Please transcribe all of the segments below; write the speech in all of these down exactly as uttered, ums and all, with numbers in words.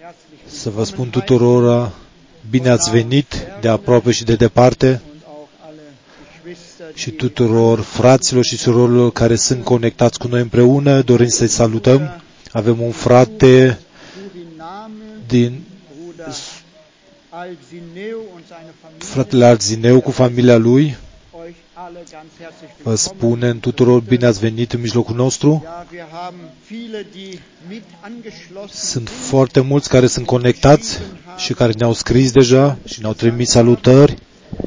să vă spun tuturor bine ați venit de aproape și de departe și tuturor fraților și surorilor care sunt conectați cu noi împreună. Dorim să-i salutăm. Avem un frate din fratele Alzineu cu familia lui. Vă spunem tuturor bine ați venit în mijlocul nostru. Sunt foarte mulți care sunt conectați și care ne-au scris deja și ne-au trimis salutări.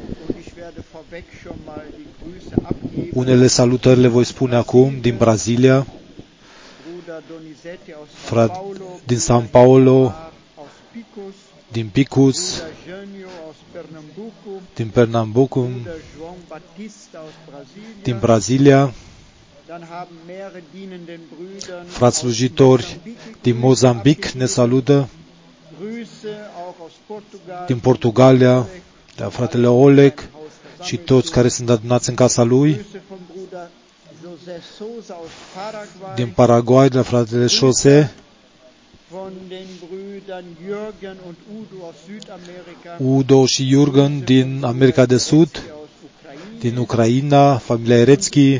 Unele salutări le voi spune acum din Brazilia, frat, din São Paulo, din Picus, din Pernambuco, din Brazilia, frați slujitori din Mozambic ne salută, din Portugalia, de la fratele Oleg și toți care sunt adunați în casa lui, din Paraguay, de la fratele José, Udo și Jürgen din America de Sud, din Ucraina, familia Erețchi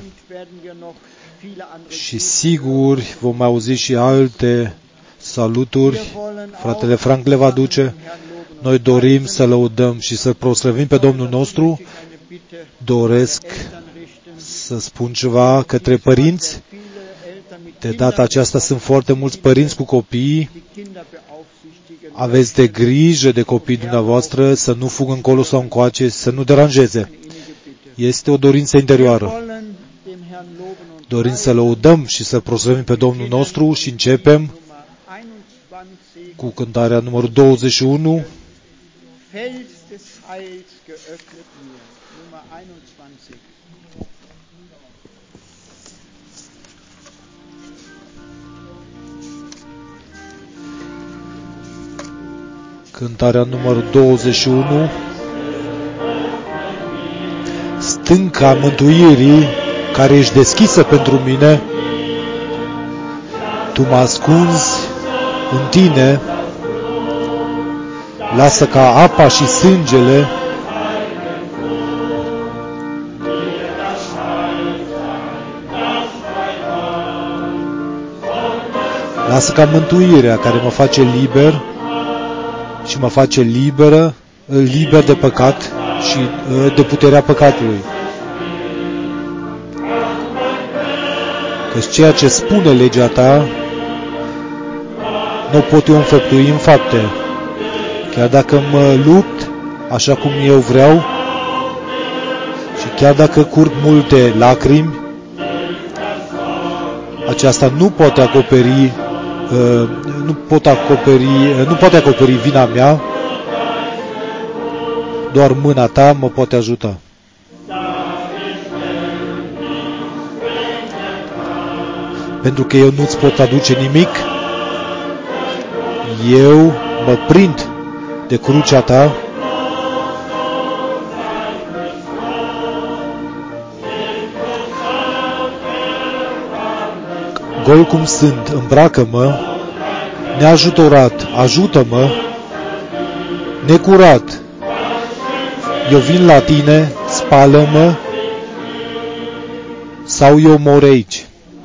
și sigur vom mai auzi și alte saluturi. Fratele Frank le va duce. Noi dorim să lăudăm și să proslăvim pe Domnul nostru. Doresc să spun ceva către părinți. De data aceasta sunt foarte mulți părinți cu copiii. Aveți de grijă de copiii dumneavoastră să nu fugă încolo sau încoace, să nu deranjeze. Este o dorință interioară. Dorim să lăudăm și să proslăvim pe Domnul nostru și începem cu cântarea numărul douăzeci și unu. Cântarea numărul douăzeci și unu. Stânca mântuirii care ești deschisă pentru mine, tu mă ascunzi în tine, lasă ca apa și sângele lasă ca mântuirea care mă face liber și mă face liberă, liber de păcat și de puterea păcatului. Căci ceea ce spune legea ta nu pot eu înfăptui în fapte. Chiar dacă mă lupt așa cum eu vreau și chiar dacă curg multe lacrimi, aceasta nu poate acoperi nu pot acoperi nu poate acoperi vina mea. Doar mâna ta mă poate ajuta. Pentru că eu nu-ți pot aduce nimic, eu mă prind de crucea ta gol cum sunt, îmbracă-mă, neajutorat, ajută-mă, necurat, eu vin la tine, spală-mă, sau eu mor aici.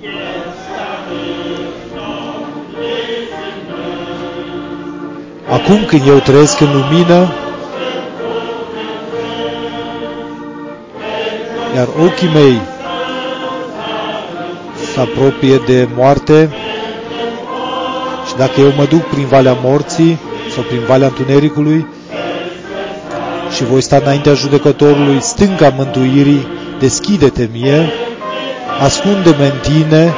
Acum când eu trăiesc în lumină, iar ochii mei se apropie de moarte și dacă eu mă duc prin valea morții sau prin valea întunericului și voi sta înaintea judecătorului, stânga mântuirii, deschide-te mie, ascunde-mă în tine,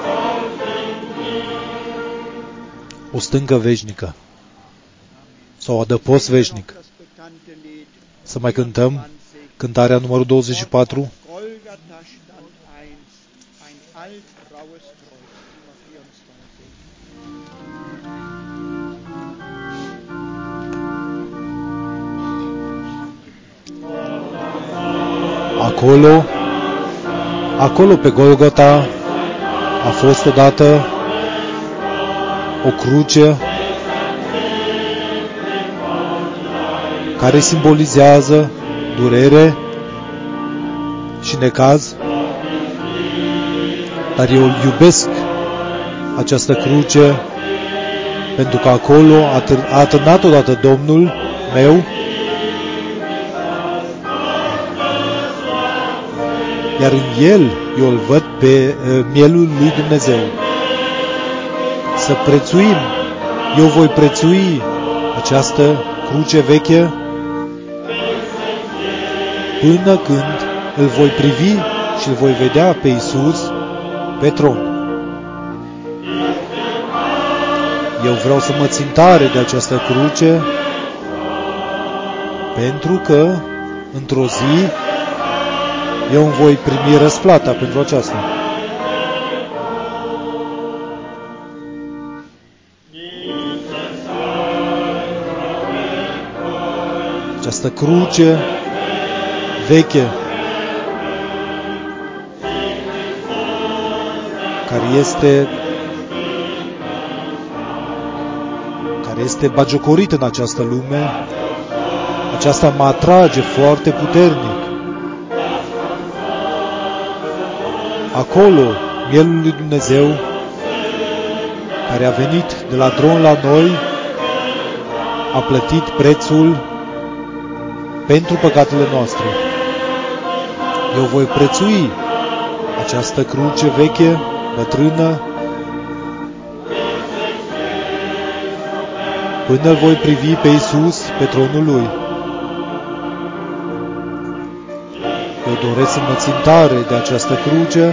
o stâncă veșnică sau adăpost veșnic. Să mai cântăm cântarea numărul douăzeci și patru. Acolo, acolo pe Golgota a fost odată o cruce care simbolizează durere și necaz, dar eu iubesc această cruce pentru că acolo a atârnat odată Domnul meu, iar în El eu îl văd pe uh, mielul lui Dumnezeu. Să prețuim, eu voi prețui această cruce veche până când îl voi privi și îl voi vedea pe Iisus pe tron. Eu vreau să mă țin tare de această cruce pentru că într-o zi eu îmi voi primi răsplata pentru aceasta. Această cruce veche care este care este bagiocorit în această lume, aceasta mă atrage foarte puternic. Acolo, mielul lui Dumnezeu, care a venit de la tron la noi, a plătit prețul pentru păcatele noastre. Eu voi prețui această cruce veche, bătrână, până îl voi privi pe Iisus pe tronul Lui. Eu doresc să mă țin tare de această cruce,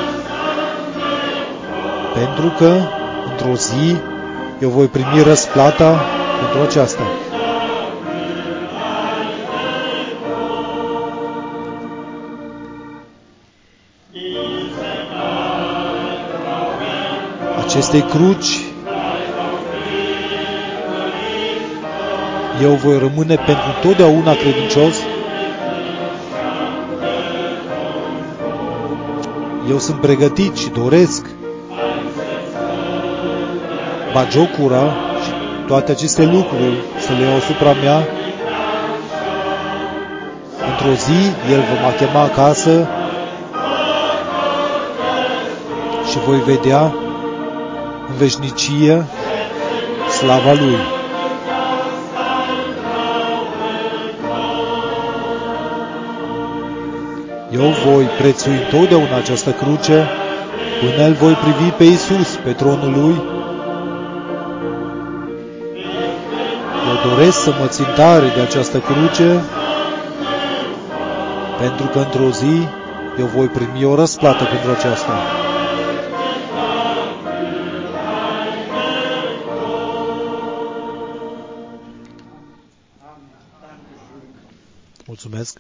pentru că, într-o zi, eu voi primi răsplata pentru aceasta. Acestei cruci eu voi rămâne pentru totdeauna credincios. Eu sunt pregătit și doresc bagiocura și toate aceste lucruri să le iau asupra mea. Într-o zi, El va mă chema acasă și voi vedea în veșnicie slava Lui. Eu voi prețui întotdeauna această cruce până îl voi privi pe Iisus pe tronul Lui. Eu doresc să mă țin tare de această cruce pentru că într-o zi eu voi primi o răsplată pentru aceasta. Mulțumesc.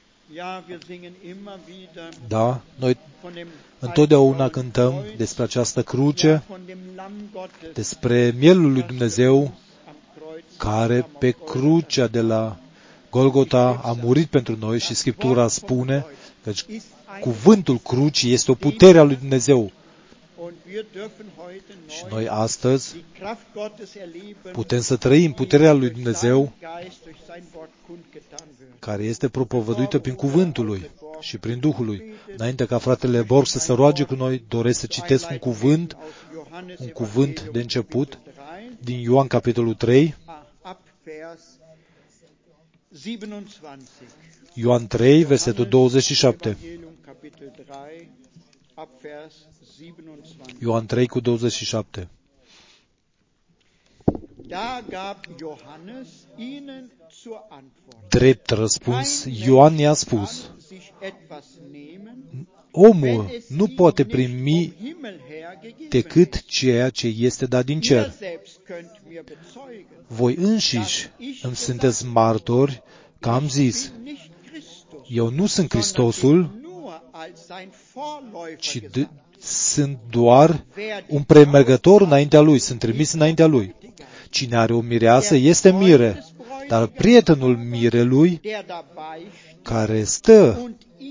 Da, noi întotdeauna cântăm despre această cruce, despre mielul lui Dumnezeu care pe crucea de la Golgota a murit pentru noi și Scriptura spune că cuvântul crucii este o putere a lui Dumnezeu. Și noi astăzi putem să trăim puterea lui Dumnezeu care este propovăduită prin cuvântul Lui și prin Duhul Lui. Înainte ca fratele Borg să se roage cu noi, doresc să citesc un cuvânt, un cuvânt de început din Ioan capitolul trei. Ioan trei, versetul douăzeci și șapte. Ioan trei cu douăzeci și șapte. Drept răspuns, Ioan i-a spus: omul nu poate primi decât ceea ce este dat din cer. Voi înșiși îmi sunteți martori că am zis: eu nu sunt Hristosul, ci d- sunt doar un premergător înaintea Lui, sunt trimis înaintea Lui. Cine are o mireasă este mire, dar prietenul mirelui care stă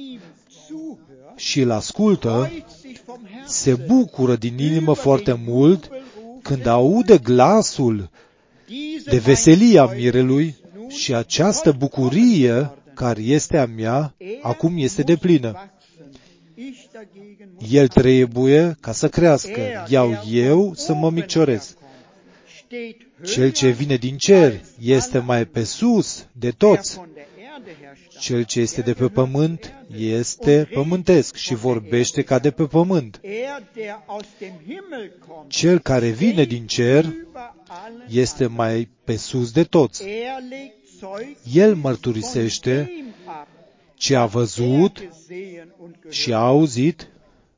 și îl ascultă se bucură din inimă foarte mult când aude glasul de veselie a mirelui Și această bucurie care este a mea, acum este deplină. El trebuie ca să crească, iau eu să mă micșorez. Cel ce vine din cer este mai pe sus de toți. Cel ce este de pe pământ este pământesc și vorbește ca de pe pământ. Cel care vine din cer este mai pe sus de toți. El mărturisește ce a văzut și a auzit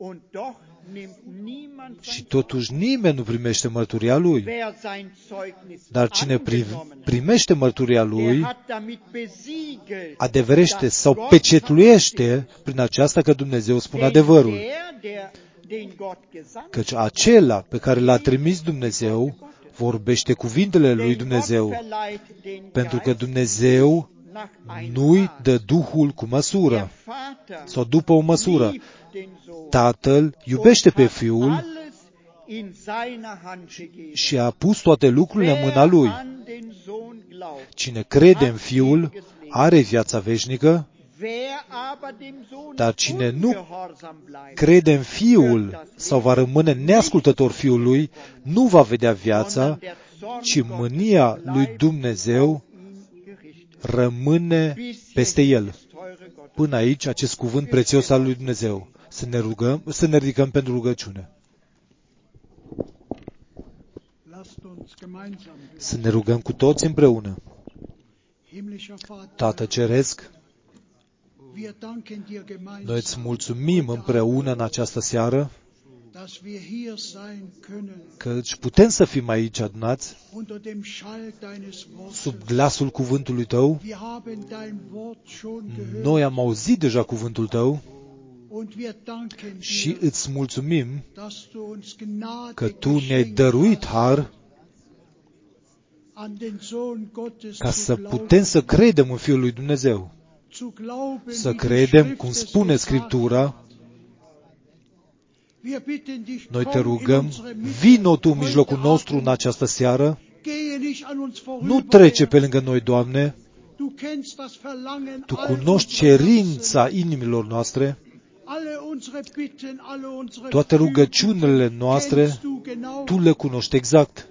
și totuși nimeni nu primește mărturia lui. Dar cine primește mărturia lui, adeverește sau pecetluiește prin aceasta că Dumnezeu spune adevărul. Căci acela pe care l-a trimis Dumnezeu vorbește cuvintele lui Dumnezeu, pentru că Dumnezeu nu-i dă Duhul cu măsură sau după o măsură. Tatăl iubește pe Fiul și a pus toate lucrurile în mâna Lui. Cine crede în Fiul are viața veșnică, dar cine nu crede în Fiul sau va rămâne neascultător Fiului, nu va vedea viața, ci mânia lui Dumnezeu rămâne peste el. Până aici, acest cuvânt prețios al lui Dumnezeu. Să ne rugăm, să ne ridicăm pentru rugăciune. Să ne rugăm cu toți împreună. Tată Ceresc, noi îți mulțumim împreună în această seară că putem să fim aici adunați sub glasul cuvântului Tău. Noi am auzit deja cuvântul Tău și îți mulțumim că Tu ne-ai dăruit har ca să putem să credem în Fiul lui Dumnezeu, să credem cum spune Scriptura. Noi te rugăm, vino Tu în mijlocul nostru în această seară, nu trece pe lângă noi, Doamne, Tu cunoști cerința inimilor noastre, toate rugăciunile noastre, Tu le cunoști exact.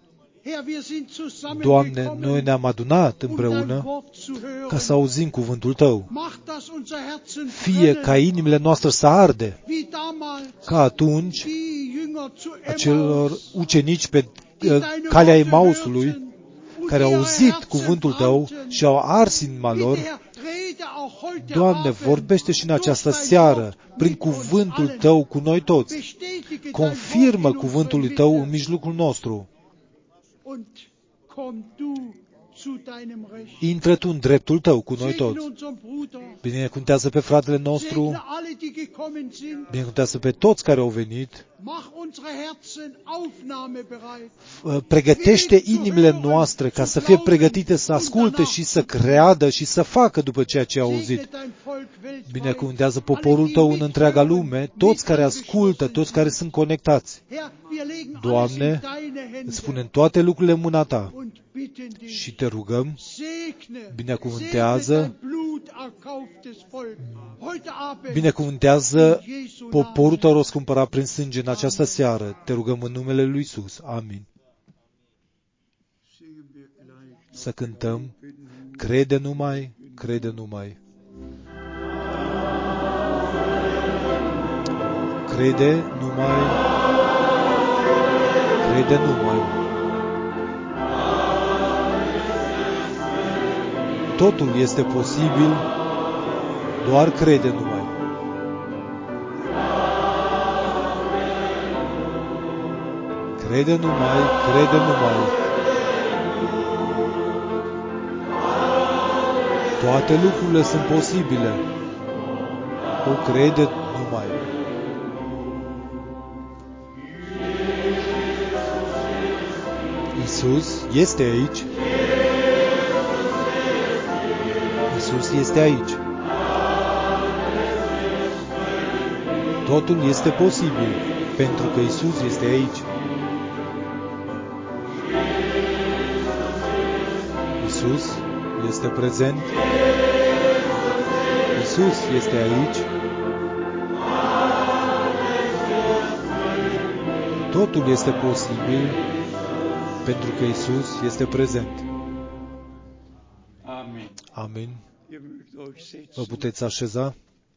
Doamne, noi ne-am adunat împreună ca să auzim cuvântul Tău. Fie ca inimile noastre să arde, ca atunci acelor ucenici pe calea Emausului, care au auzit cuvântul Tău și au ars inima lor. Doamne, vorbește și în această seară, prin cuvântul Tău cu noi toți. Confirmă cuvântul Tău în mijlocul nostru. Intră Tu în dreptul Tău cu noi toți. Binecuvântează pe fratele nostru, binecuvântează pe toți care au venit. Pregătește inimile noastre ca să fie pregătite să asculte și să creadă și să facă după ceea ce au auzit. Binecuvântează poporul Tău în întreaga lume, toți care ascultă, toți care sunt conectați. Doamne, îți punem toate lucrurile în mâna Ta și Te rugăm, binecuvântează, binecuvântează poporul Tău răscumpărat prin sânge în această seară. Te rugăm în numele Lui Iisus. Amin. Să cântăm, crede numai, crede numai. Crede numai, crede numai. Totul este posibil, doar crede numai. Crede numai, crede numai. Toate lucrurile sunt posibile. O crede numai. Iisus este aici. Iisus este aici. Totul este posibil, pentru că Iisus este aici. Iisus este prezent. Iisus este aici. Totul este posibil pentru că Iisus este prezent. Amin. Vă puteți așeza?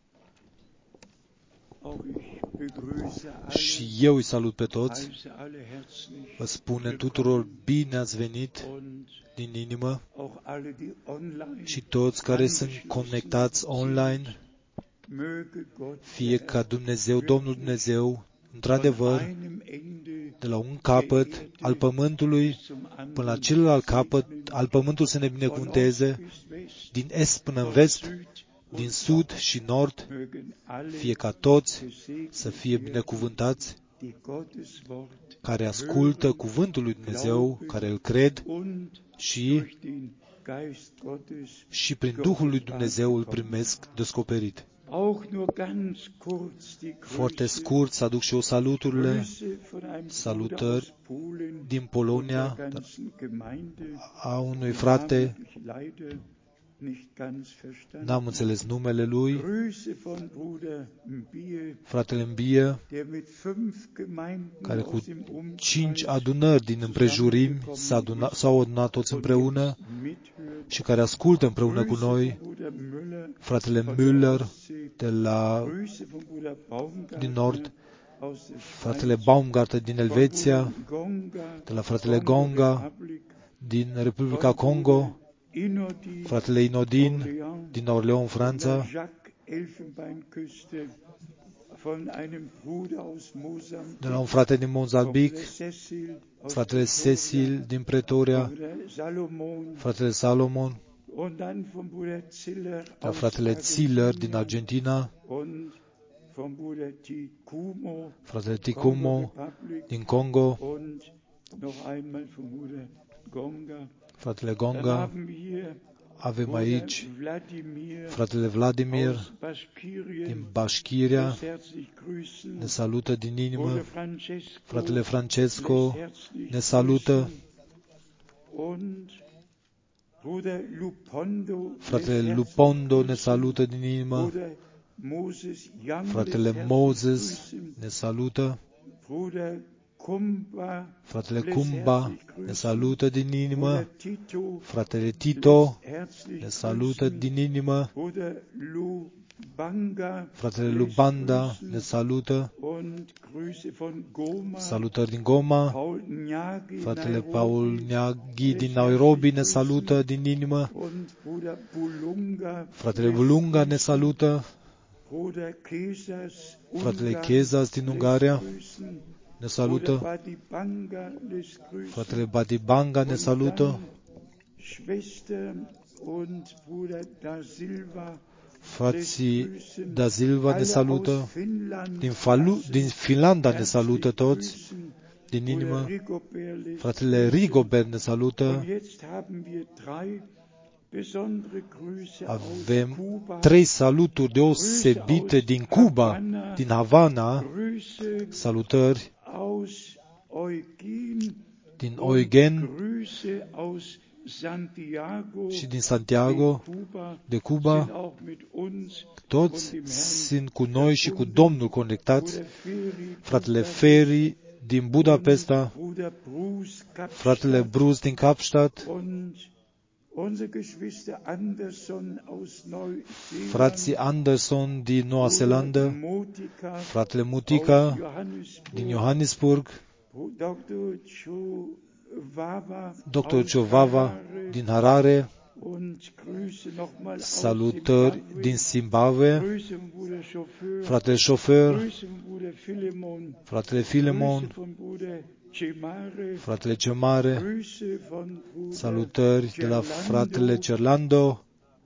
Și eu îi salut pe toți. Vă spun tuturor bine ați venit din inimă și toți care sunt conectați online. Fie ca Dumnezeu, Domnul Dumnezeu, într-adevăr, de la un capăt al pământului până la celălalt capăt al pământului să ne binecuvânteze, din est până în vest, din sud și nord, fie ca toți să fie binecuvântați, care ascultă cuvântul lui Dumnezeu, care îl cred și, și prin Duhul lui Dumnezeu îl primesc descoperit. Foarte scurt să aduc și eu saluturile, salutări din Polonia, a unui frate, n-am înțeles numele lui, fratele Mbie, care cu cinci adunări din împrejurimi s-a adunat, s-au adunat toți împreună și care ascultă împreună cu noi, fratele Müller de la, din nord, fratele Baumgarten din Elveția, de la fratele Gonga din Republica Congo, fratele Inodin din Orléans, Franța, de la un frate din Mozambic, fratele Cecil din Pretoria, fratele Salomon, de la fratele Ziller din Argentina, fratele Ticumo din Congo, fratele Gonga. Avem aici fratele Vladimir din Bașchiria, ne salută din inimă, fratele Francesco ne salută, fratele Lupondo ne salută din inimă, fratele Moses ne salută, fratele Kumba ne salută din inimă, fratele Tito ne salută din inimă, fratele Lubanda ne salută, salutări din Goma, fratele Paul Nyagi din Nairobi ne salută din inimă, fratele Bulunga ne salută, fratele Chezas din Ungaria ne salută, fratele Badibanga ne salută, frații Da Silva ne salută, din, Falu, din Finlanda ne salută toți, din inimă, fratele Rigobert ne salută, avem trei saluturi deosebite din Cuba, din Havana, salutări din Eugen și din Santiago, de Cuba. Toți sunt cu noi și cu Domnul conectați. Fratele Ferry din Budapesta, fratele Bruce din Kapstadt, frații Anderson din Noua Zeelandă, fratele Mutica din Johannesburg, doctor Ciovava din Harare, salutări din Zimbabwe, fratele Șofer, fratele Filemon, fratele Cemare, salutări de la fratele Cerlando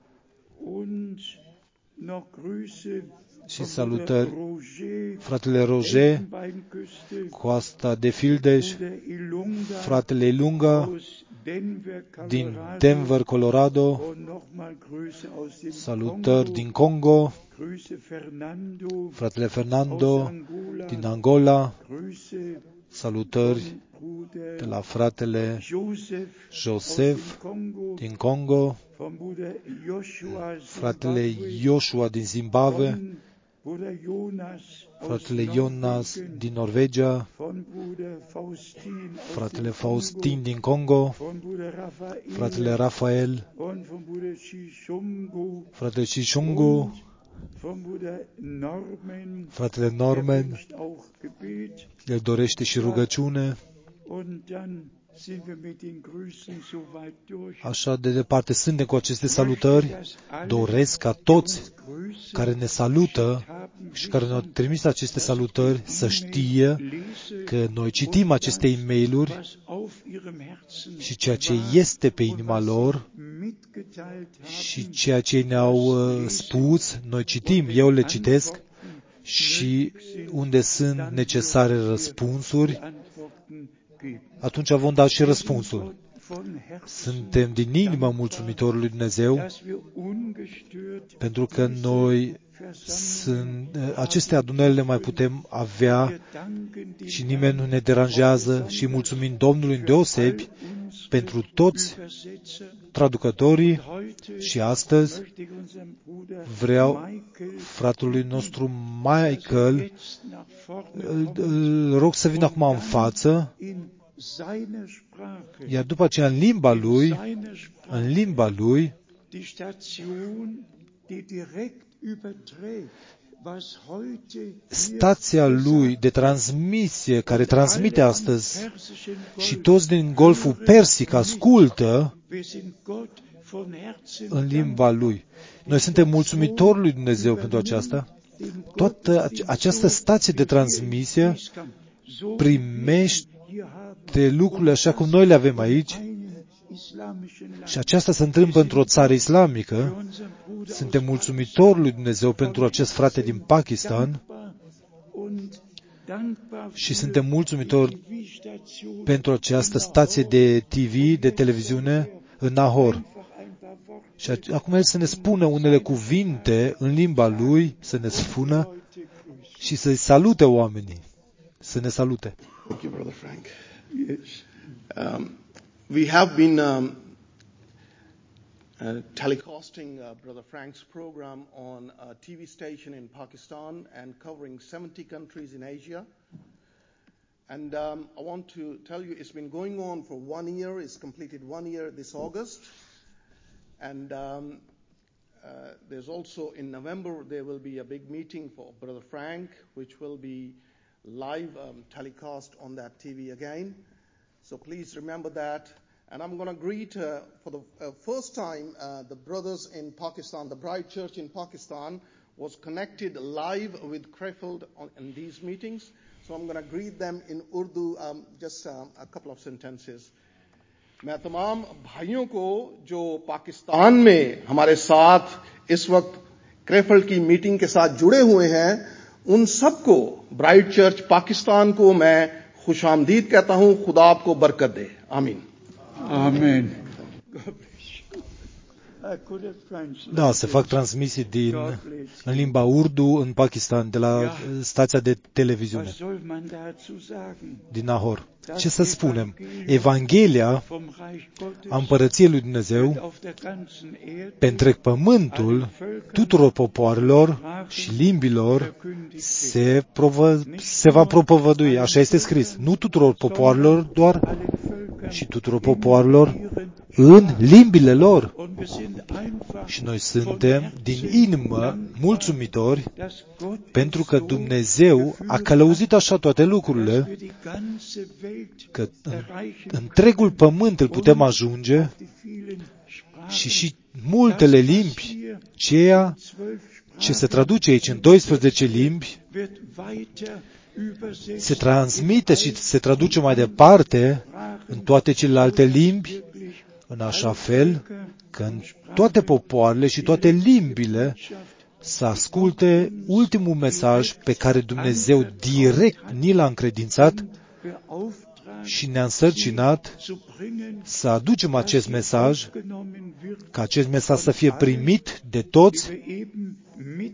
și salutări fratele Roger, Coasta de Fildeș, fratele Ilunga din Denver, Colorado, salutări din Congo, fratele Fernando din Angola, salutări de la fratele Joseph din Congo, fratele Joshua din Zimbabwe, fratele Jonas din Norvegia, fratele Faustin din Congo, fratele Rafael, fratele Chichungu, fratele Norman, el dorește și rugăciune. Așa de departe suntem cu aceste salutări. Doresc ca toți care ne salută și care ne-au trimis aceste salutări să știe că noi citim aceste e-mail-uri și ceea ce este pe inima lor și ceea ce ne-au spus, noi citim, eu le citesc și unde sunt necesare răspunsuri, atunci vom da și răspunsul. Suntem din inimă mulțumitori lui Dumnezeu pentru că noi sunt, aceste adunări le mai putem avea și nimeni nu ne deranjează și mulțumim Domnului îndeosebi pentru toți traducătorii și astăzi vreau fratului nostru Michael, îl, îl rog să vină acum în față, iar după aceea în limba lui, în limba lui, stația lui de transmisie, care transmite astăzi și toți din Golful Persic ascultă în limba lui. Noi suntem mulțumitori lui Dumnezeu pentru aceasta. Toată această stație de transmisie primește lucrurile așa cum noi le avem aici și aceasta se întâmplă într-o țară islamică. Suntem mulțumitori lui Dumnezeu pentru acest frate din Pakistan și suntem mulțumitori pentru această stație de T V, de televiziune în Nahor. Și acum el să ne spună unele cuvinte în limba lui, să ne spună și să-i salute oamenii. Să ne salute. Thank you, Brother Frank. Yes. Um, we have been um, uh, telecasting uh, Brother Frank's program on a T V station in Pakistan and covering seventy countries in Asia. And um, I want to tell you, it's been going on for one year. It's completed one year this August. And um, uh, there's also in November, there will be a big meeting for Brother Frank, which will be live um, telecast on that T V again. So please remember that. And I'm going to greet uh, for the uh, first time uh, the brothers in Pakistan. The Bride Church in Pakistan was connected live with Crefeld on, in these meetings. So I'm going to greet them in Urdu, um, just um, a couple of sentences. मैं तमाम भाइयों को जो पाकिस्तान में हमारे साथ इस वक्त क्रेफल्ड की मीटिंग के साथ जुड़े हुए हैं, उन सबको ब्राइट चर्च पाकिस्तान को मैं खुशामदीद कहता हूं. खुदा आपको बरकत दे. आमीन. Amen. Da, se fac transmisii din, în limba Urdu în Pakistan, de la stația de televiziune din Nahor. Ce să spunem? Evanghelia a Împărăției lui Dumnezeu pe întreg pământul tuturor popoarelor și limbilor se, provă, se va propovădui. Așa este scris. Nu tuturor popoarelor doar, și tuturor popoarelor în limbile lor. Și noi suntem din inimă mulțumitori pentru că Dumnezeu a călăuzit așa toate lucrurile, că în întregul pământ îl putem ajunge și și multele limbi, ceea ce se traduce aici în doisprezece limbi, se transmite și se traduce mai departe în toate celelalte limbi, în așa fel că în toate popoarele și toate limbile să asculte ultimul mesaj pe care Dumnezeu direct ni l-a încredințat și ne-a însărcinat să aducem acest mesaj, ca acest mesaj să fie primit de toți,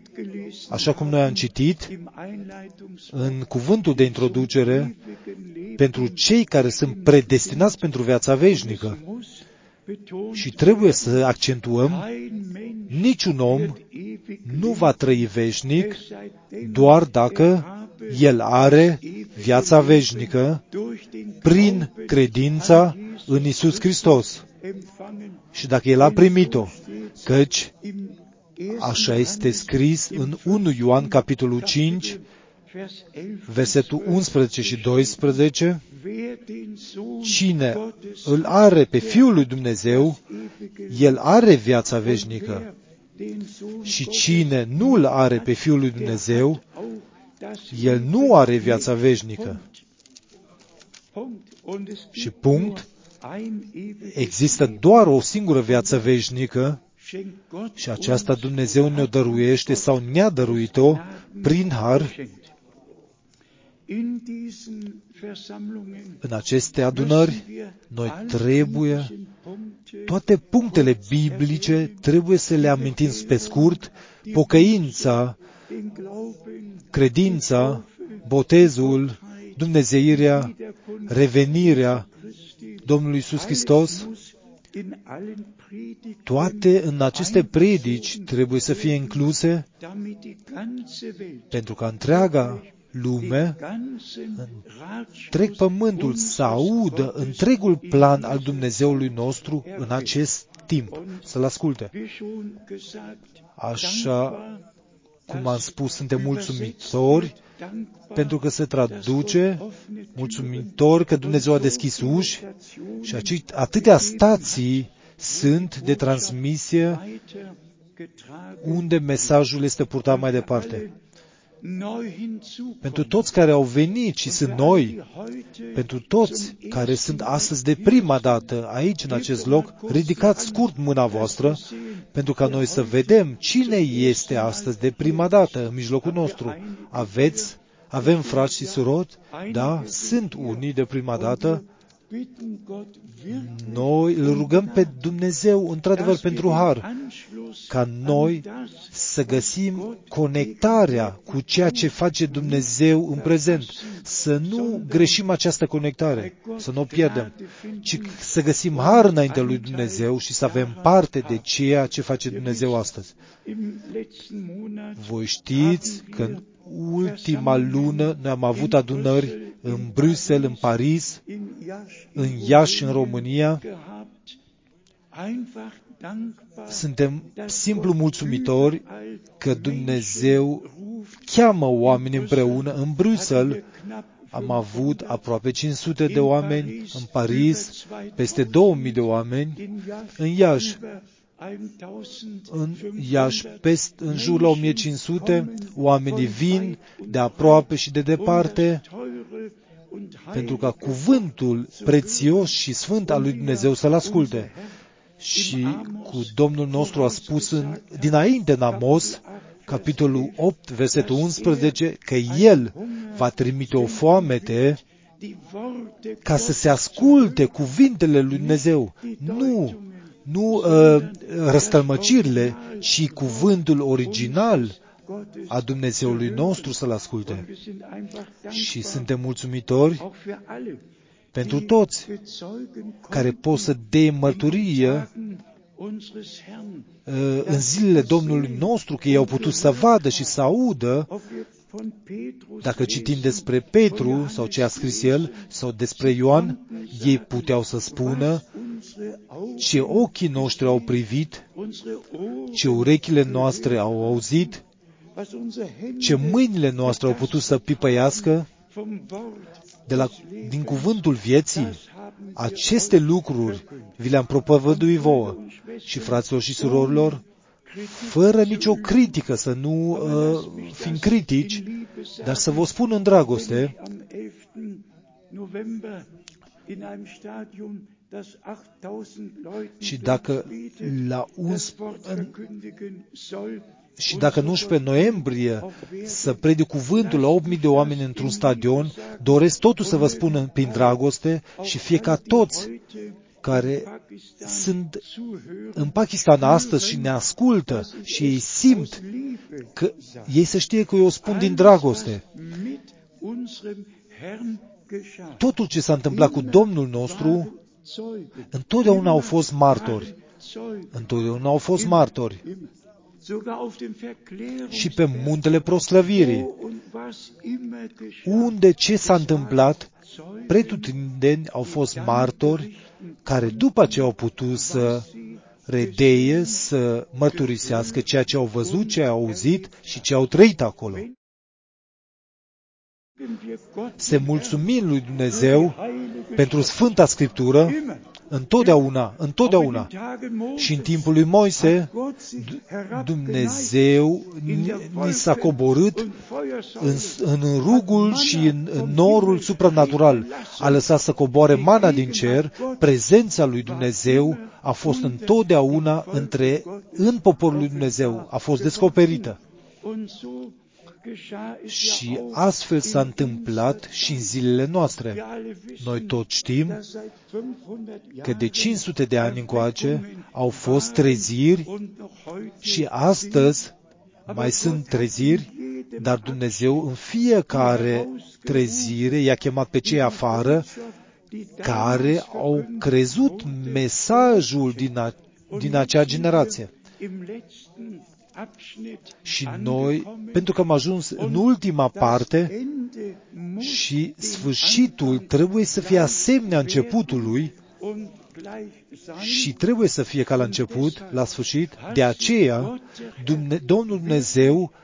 așa cum noi am citit în cuvântul de introducere, pentru cei care sunt predestinați pentru viața veșnică. Și trebuie să accentuăm, niciun om nu va trăi veșnic doar dacă el are viața veșnică prin credința în Iisus Hristos. Și dacă el a primit-o, căci așa este scris în unu Ioan, capitolul cinci, versetul unsprezece și doisprezece, cine îl are pe Fiul lui Dumnezeu, el are viața veșnică. Și cine nu îl are pe Fiul lui Dumnezeu, el nu are viața veșnică. Și punct, există doar o singură viață veșnică și aceasta Dumnezeu ne-o dăruiește sau ne-a dăruit-o prin har. În aceste adunări, noi trebuie, toate punctele biblice trebuie să le amintim pe scurt, pocăința, credința, botezul, dumnezeirea, revenirea Domnului Iisus Hristos. Toate în aceste predici trebuie să fie incluse pentru ca întreaga lume, întreg pământul să audă întregul plan al Dumnezeului nostru în acest timp, să-L asculte. Așa cum am spus, suntem mulțumitori pentru că se traduce, mulțumitori că Dumnezeu a deschis uși și atâtea stații sunt de transmisie unde mesajul este purtat mai departe. Pentru toți care au venit și sunt noi, pentru toți care sunt astăzi de prima dată aici, în acest loc, ridicați scurt mâna voastră, pentru ca noi să vedem cine este astăzi de prima dată în mijlocul nostru. Aveți, avem frați și surori? Da, sunt unii de prima dată. Noi îl rugăm pe Dumnezeu, într-adevăr, pentru har, ca noi să găsim conectarea cu ceea ce face Dumnezeu în prezent, să nu greșim această conectare, să nu o pierdem, ci să găsim har înaintea lui Dumnezeu și să avem parte de ceea ce face Dumnezeu astăzi. Voi știți că în ultima lună noi am avut adunări în Bruxelles, în Paris, în Iași, în România. Suntem simplu mulțumitori că Dumnezeu cheamă oameni împreună. În Bruxelles am avut aproape cinci sute de oameni, în Paris peste două mii de oameni, în Iași. În Iași, peste, în jur la o mie cinci sute, oamenii vin de aproape și de departe, pentru ca cuvântul prețios și sfânt al lui Dumnezeu să-l asculte. Și cu Domnul nostru a spus în, dinainte în Amos, capitolul opt, versetul unsprezece, că El va trimite o foamete ca să se asculte cuvintele lui Dumnezeu. Nu, nu uh, răstălmăcirile, ci cuvântul original a Dumnezeului nostru să-l asculte. Și suntem mulțumitori pentru toți care pot să dea mărturie în zilele Domnului nostru, că ei au putut să vadă și să audă, dacă citim despre Petru sau ce a scris el, sau despre Ioan, ei puteau să spună ce ochii noștri au privit, ce urechile noastre au auzit, ce mâinile noastre au putut să pipăiască de la, din cuvântul vieții. Aceste lucruri vi le-am propovăduit vouă și fraților și surorilor, fără nicio critică, să nu uh, fim critici, dar să vă spun în dragoste, și dacă la unsprezece și dacă în unsprezece noiembrie să predic cuvântul la opt mii de oameni într-un stadion, doresc totul să vă spun prin dragoste și fie ca toți care sunt în Pakistan astăzi și ne ascultă și ei simt că ei să știe că eu o spun din dragoste. totul ce s-a întâmplat cu Domnul nostru, întotdeauna au fost martori. Întotdeauna au fost martori. Și pe muntele proslăvirii, unde ce s-a întâmplat, pretutindeni au fost martori care după ce au putut să redeie, să mărturisească ceea ce au văzut, ce au auzit și ce au trăit acolo. Se mulțumim lui Dumnezeu pentru Sfânta Scriptură, întotdeauna, întotdeauna. Și în timpul lui Moise, Dumnezeu ni s-a coborât în, în rugul și în, în norul supranatural. A lăsat să coboare mana din cer, prezența lui Dumnezeu a fost întotdeauna între, în poporul lui Dumnezeu, a fost descoperită. Și astfel s-a întâmplat și în zilele noastre. Noi toți știm că de cinci sute de ani încoace au fost treziri și astăzi mai sunt treziri, dar Dumnezeu în fiecare trezire i-a chemat pe cei afară care au crezut mesajul din, a, din acea generație. Și noi, pentru că am ajuns în ultima parte și sfârșitul trebuie să fie asemenea începutului și trebuie să fie ca la început, la sfârșit, de aceea Dumne- Domnul Dumnezeu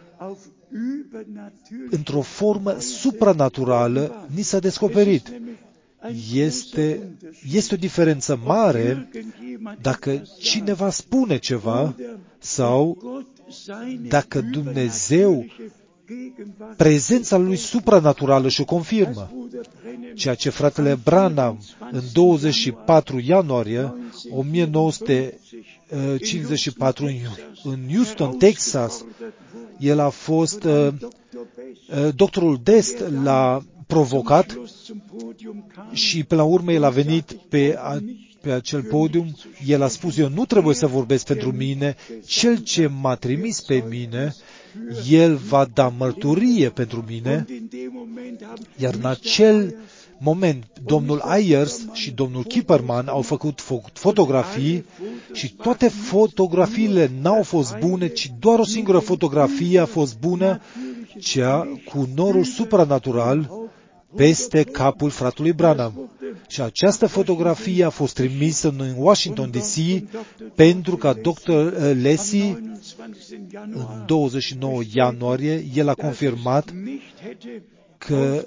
într-o formă supranaturală ni s-a descoperit. Este, este o diferență mare dacă cineva spune ceva sau dacă Dumnezeu, prezența Lui supranaturală și o confirmă. Ceea ce fratele Branham în douăzeci și patru ianuarie o mie nouă sute cincizeci și patru în Houston, Texas, el a fost, doctorul Dest l-a provocat și pe la urmă el a venit pe, a, pe acel podium, el a spus, eu nu trebuie să vorbesc pentru mine, cel ce m-a trimis pe mine, el va da mărturie pentru mine, iar în acel moment, domnul Ayers și domnul Kipperman au făcut fotografii și toate fotografiile n-au fost bune, ci doar o singură fotografie a fost bună, cea cu norul supranatural peste capul fratelui Branham. Și această fotografie a fost trimisă în Washington D C pentru ca doctor Leslie, în douăzeci și nouă ianuarie, el a confirmat că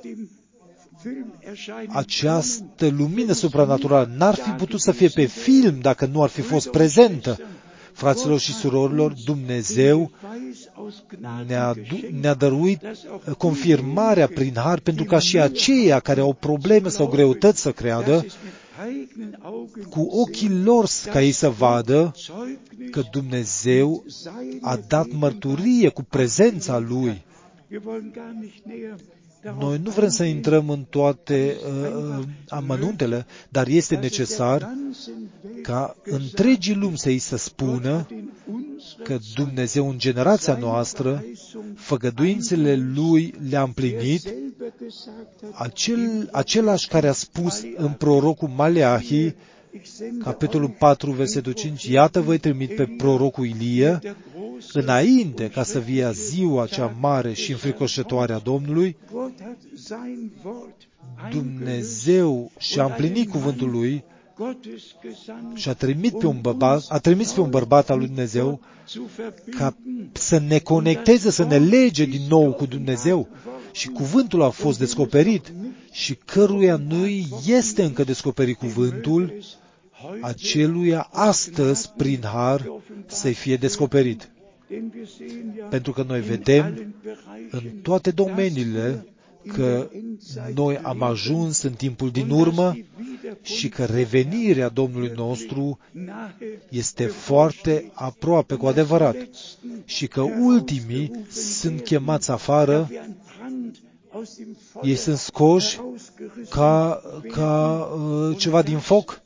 această lumină supranaturală n-ar fi putut să fie pe film dacă nu ar fi fost prezentă. Fraților și surorilor, Dumnezeu ne-a, ne-a dăruit confirmarea prin har pentru ca și aceia care au probleme sau greutăți să creadă, cu ochii lor ca ei să vadă că Dumnezeu a dat mărturie cu prezența Lui. Noi nu vrem să intrăm în toate uh, amănuntele, dar este necesar ca întregii lumi să îi se spună că Dumnezeu în generația noastră, făgăduințele Lui le-a împlinit, acel, același care a spus în prorocul Maleahi, capitolul patru, versetul cinci, iată voi trimit pe prorocul Ilie, înainte ca să vie ziua cea mare și înfricoșătoare a Domnului. Dumnezeu și-a împlinit cuvântul Lui și a trimis pe un bărbat, a trimis pe un bărbat al lui Dumnezeu ca să ne conecteze, să ne lege din nou cu Dumnezeu. Și cuvântul a fost descoperit și căruia nu este încă descoperit cuvântul, aceluia astăzi, prin har, să-i fie descoperit. Pentru că noi vedem în toate domeniile că noi am ajuns în timpul din urmă și că revenirea Domnului nostru este foarte aproape cu adevărat și că ultimii sunt chemați afară, ei sunt scoși ca, ca uh, ceva din foc,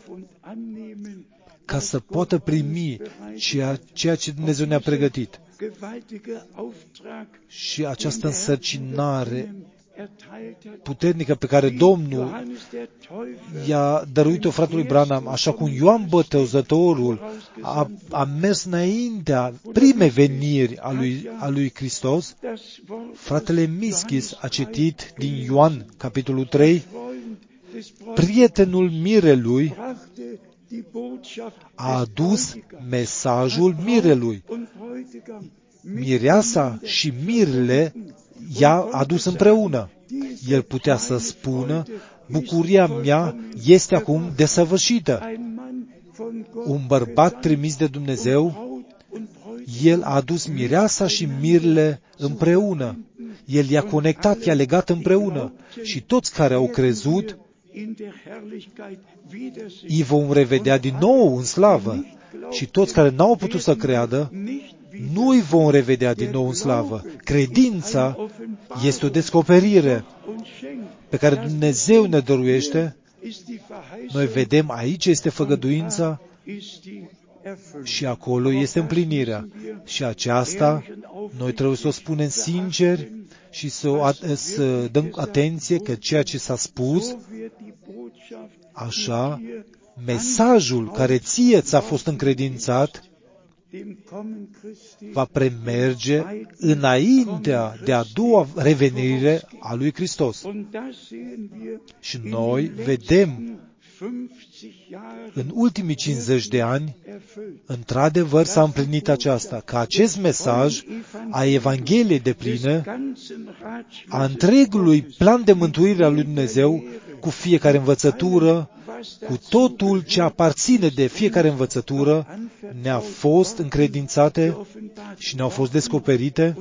ca să poată primi ceea, ceea ce Dumnezeu ne-a pregătit. Și această însărcinare puternică pe care Domnul i-a dăruit-o fratelui Branham, așa cum Ioan Botezătorul a, a mers înaintea primei veniri a lui, a lui Hristos, fratele Mischis a citit din Ioan, capitolul trei, prietenul mirelui a adus mesajul mirelui. Mireasa și mirele i-a adus împreună. El putea să spună, bucuria mea este acum desăvârșită. Un bărbat trimis de Dumnezeu, el a adus mireasa și mirele împreună. El i-a conectat, i-a legat împreună. Și toți care au crezut, îi vom revedea din nou în slavă. Și toți care n-au putut să creadă, nu îi vom revedea din nou în slavă. Credința este o descoperire pe care Dumnezeu ne dăruiește. Noi vedem, aici este făgăduința și acolo este împlinirea. Și aceasta, noi trebuie să o spunem sincer și să, să dăm atenție că ceea ce s-a spus, așa, mesajul care ție ți-a fost încredințat, va premerge înaintea de a doua revenire a lui Hristos. Și noi vedem în ultimii cincizeci de ani, într-adevăr s-a împlinit aceasta, că acest mesaj a Evangheliei depline, a întregului plan de mântuire al lui Dumnezeu, cu fiecare învățătură, cu totul ce aparține de fiecare învățătură, ne-a fost încredințate și ne-au fost descoperite.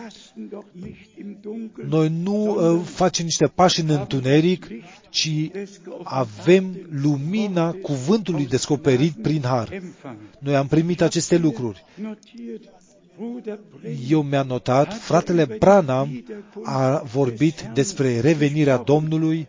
Noi nu uh, facem niște pași în întuneric, ci avem lumina cuvântului descoperit prin har. Noi am primit aceste lucruri. Eu mi-am notat, fratele Branham a vorbit despre revenirea Domnului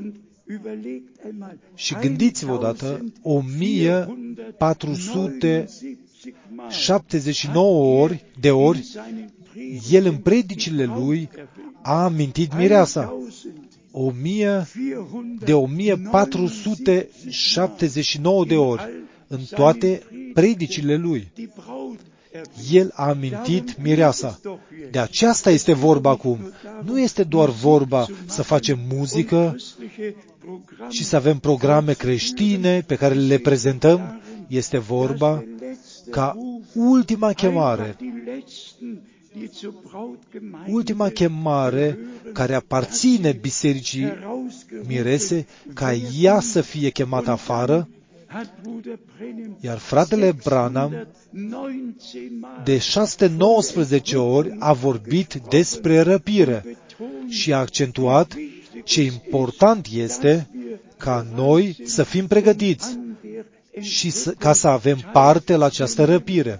și gândiți-vă odată, o mie patru sute șaptezeci și nouă ori, de ori, el în predicile lui a amintit mireasa. O mie, de o mie patru sute șaptezeci și nouă de ori, în toate predicile lui. El a amintit mireasa. De aceasta este vorba acum. Nu este doar vorba să facem muzică și să avem programe creștine pe care le prezentăm. Este vorba ca ultima chemare, ultima chemare care aparține bisericii mirese, ca ea să fie chemată afară, iar fratele Branham de șase sute nouăsprezece ori a vorbit despre răpire și a accentuat ce important este ca noi să fim pregătiți și să, ca să avem parte la această răpire.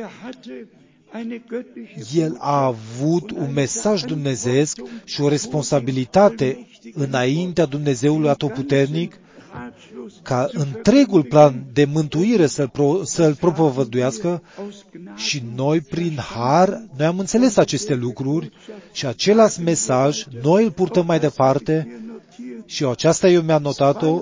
El a avut un mesaj dumnezeiesc și o responsabilitate înaintea Dumnezeului Atotputernic ca întregul plan de mântuire să-l, pro, să-l propovăduiască și noi, prin har, noi am înțeles aceste lucruri și același mesaj, noi îl purtăm mai departe și aceasta eu mi-am notat-o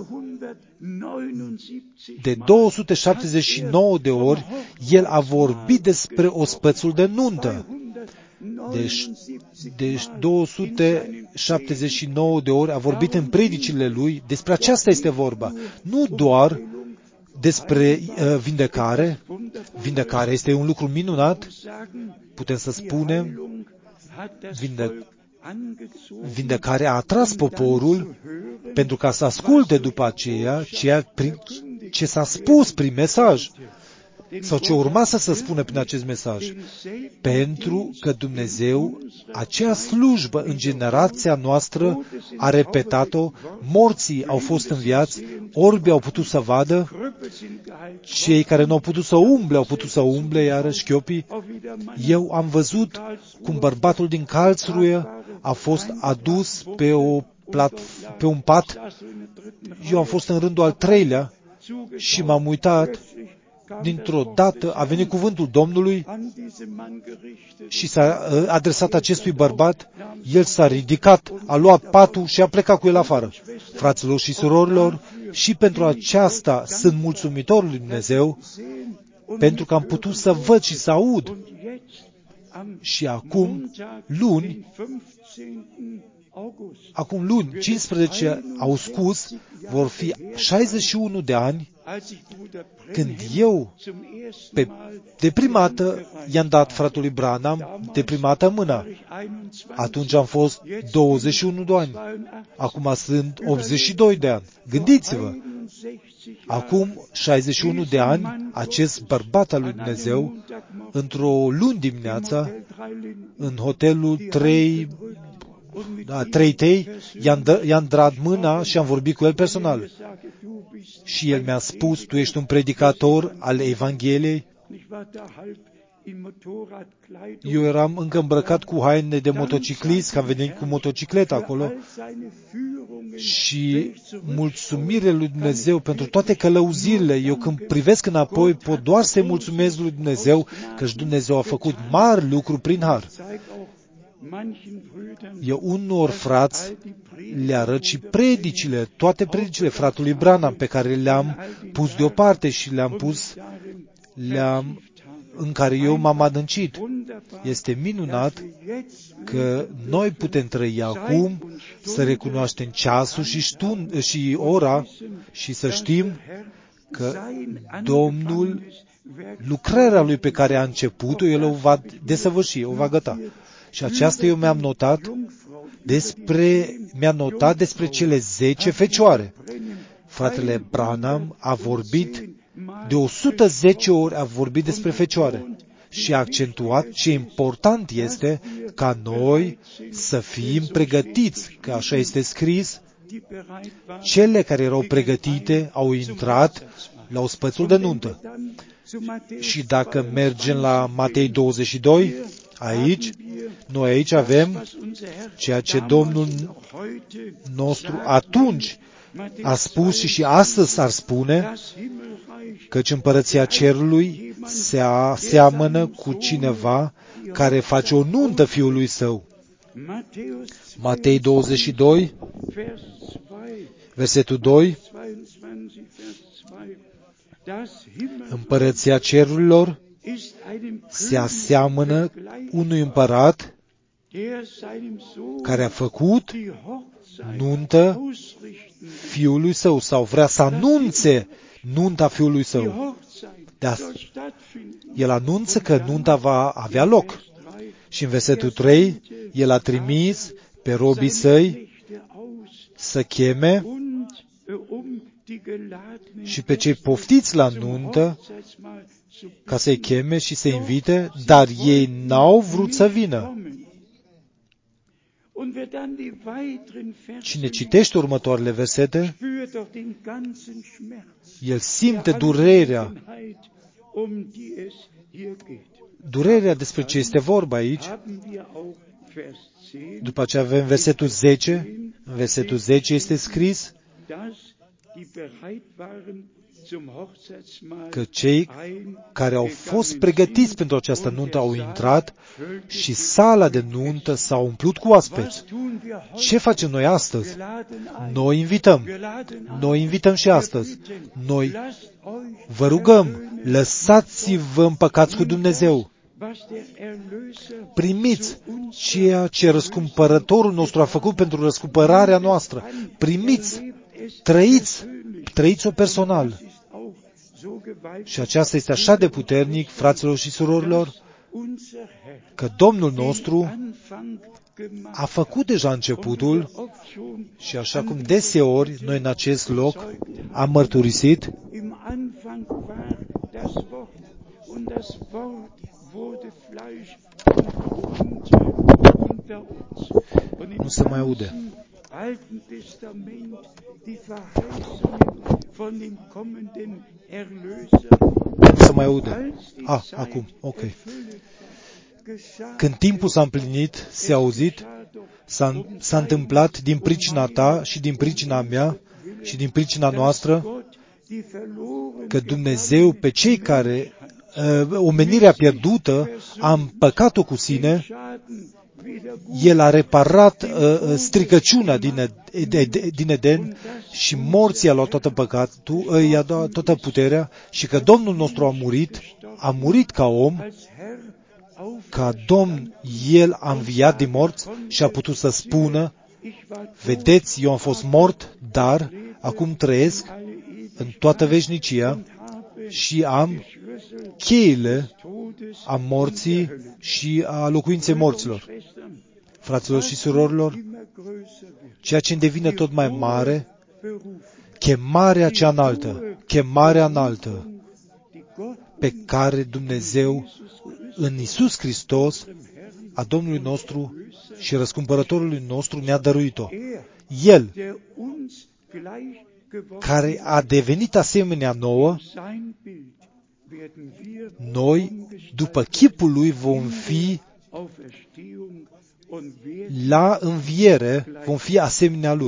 de două sute șaptezeci și nouă de ori, el a vorbit despre ospățul de nuntă. Deci, deci două sute șaptezeci și nouă de ori a vorbit în predicile lui, despre aceasta este vorba. Nu doar despre uh, vindecare. Vindecare este un lucru minunat. Putem să spunem, vinde, vindecarea a atras poporul pentru ca să asculte după aceea ceea ce s-a spus prin mesaj sau ce urma să se spună prin acest mesaj. Pentru că Dumnezeu, acea slujbă în generația noastră, a repetat-o, morții au fost înviați, orbii au putut să vadă, cei care nu au putut să umble, au putut să umble, iarăși șchiopii. Eu am văzut cum bărbatul din Karlsruhe a fost adus pe, o plat, pe un pat. Eu am fost în rândul al treilea și m-am uitat. Dintr-o dată a venit cuvântul Domnului și s-a adresat acestui bărbat. El s-a ridicat, a luat patul și a plecat cu el afară. Fraților și surorilor, și pentru aceasta sunt mulțumitor lui Dumnezeu, pentru că am putut să văd și să aud. Și acum, luni, acum luni, cincisprezece august, vor fi șaizeci și unu de ani când eu, pe, de prima dată, i-am dat fratelui Branham, de prima dată mâna. Atunci am fost douăzeci și unu de ani. Acum sunt optzeci și doi de ani. Gândiți-vă! Acum șaizeci și unu de ani, acest bărbat al lui Dumnezeu, într-o luni dimineața, în hotelul trei, da, trei Tei, i-am, dă, i-am dat mâna și am vorbit cu el personal. Și el mi-a spus, tu ești un predicator al Evangheliei. Eu eram încă îmbrăcat cu haine de motociclist, că am venit cu motocicleta acolo. Și mulțumire lui Dumnezeu pentru toate călăuzirile. Eu când privesc înapoi, pot doar să-i mulțumesc lui Dumnezeu, căci Dumnezeu a făcut mari lucruri prin har. Eu unor frați le arăt și predicile, toate predicile fratului Branham pe care le-am pus deoparte și le-am pus, le-am, în care eu m-am adâncit. Este minunat că noi putem trăi acum, să recunoaștem ceasul și, stund, și ora și să știm că Domnul, lucrarea Lui pe care a început-o, El o va desăvârși, o va găta. Și aceasta eu mi-am notat despre, mi-am notat despre cele zece fecioare. Fratele Branham a vorbit de o sută zece ori, a vorbit despre fecioare și a accentuat ce important este ca noi să fim pregătiți, că așa este scris, cele care erau pregătite au intrat la ospățul de nuntă. Și dacă mergem la Matei douăzeci și doi, aici, noi aici avem ceea ce Domnul nostru atunci a spus și și astăzi ar spune, căci împărăția cerului se seamănă cu cineva care face o nuntă fiului său. Matei douăzeci și doi, versetul doi, împărăția cerurilor se aseamănă unui împărat care a făcut nuntă fiului său sau vrea să anunțe nunta fiului său. De el anunță că nunta va avea loc. Și în versetul trei, el a trimis pe robii săi să cheme și pe cei poftiți la nuntă ca să-i cheme și să-i invite, dar ei n-au vrut să vină. Cine citește următoarele versete, el simte durerea, durerea despre ce este vorba aici. După aceea avem versetul zece. În versetul zece este scris că cei care au fost pregătiți pentru această nuntă au intrat și sala de nuntă s-a umplut cu oaspeți. Ce facem noi astăzi? Noi invităm. Noi invităm și astăzi. Noi vă rugăm, lăsați-vă împăcați cu Dumnezeu. Primiți ceea ce răscumpărătorul nostru a făcut pentru răscumpărarea noastră. Primiți, trăiți, trăiți-o personal. Și aceasta este așa de puternic, fraților și surorilor, că Domnul nostru a făcut deja începutul și așa cum deseori noi în acest loc am mărturisit, nu se mai aude. Nu se mai aude. Ah, acum, ok. Când timpul s-a împlinit, s-a auzit, s-a, s-a întâmplat din pricina ta și din pricina mea și din pricina noastră, că Dumnezeu pe cei care, uh, omenirea pierdută, a împăcat-o cu sine El a reparat uh, stricăciunea din, Ed- din Eden și morții a luat toată păcatul, uh, i-a dat toată puterea și că Domnul nostru a murit, a murit ca om, ca Domn, El a înviat din morți și a putut să spună, vedeți, eu am fost mort, dar acum trăiesc în toată veșnicia și am cheile a morții și a locuinței morților. Fraților și surorilor, ceea ce devine tot mai mare, chemarea cea înaltă, chemarea înaltă pe care Dumnezeu în Iisus Hristos, a Domnului nostru și răscumpărătorului nostru, ne-a dăruit-o. El, care a devenit asemenea nouă, noi, după chipul Lui, vom fi la înviere, vom fi asemenea Lui.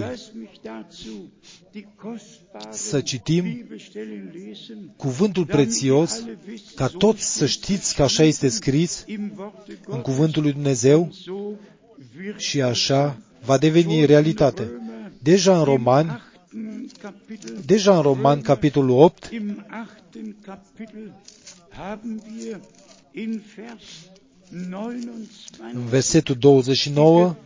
Să citim cuvântul prețios, ca toți să știți că așa este scris în cuvântul lui Dumnezeu și așa va deveni realitate. Deja în Romani, deja în Romani, capitolul opt, în versetul douăzeci și nouă,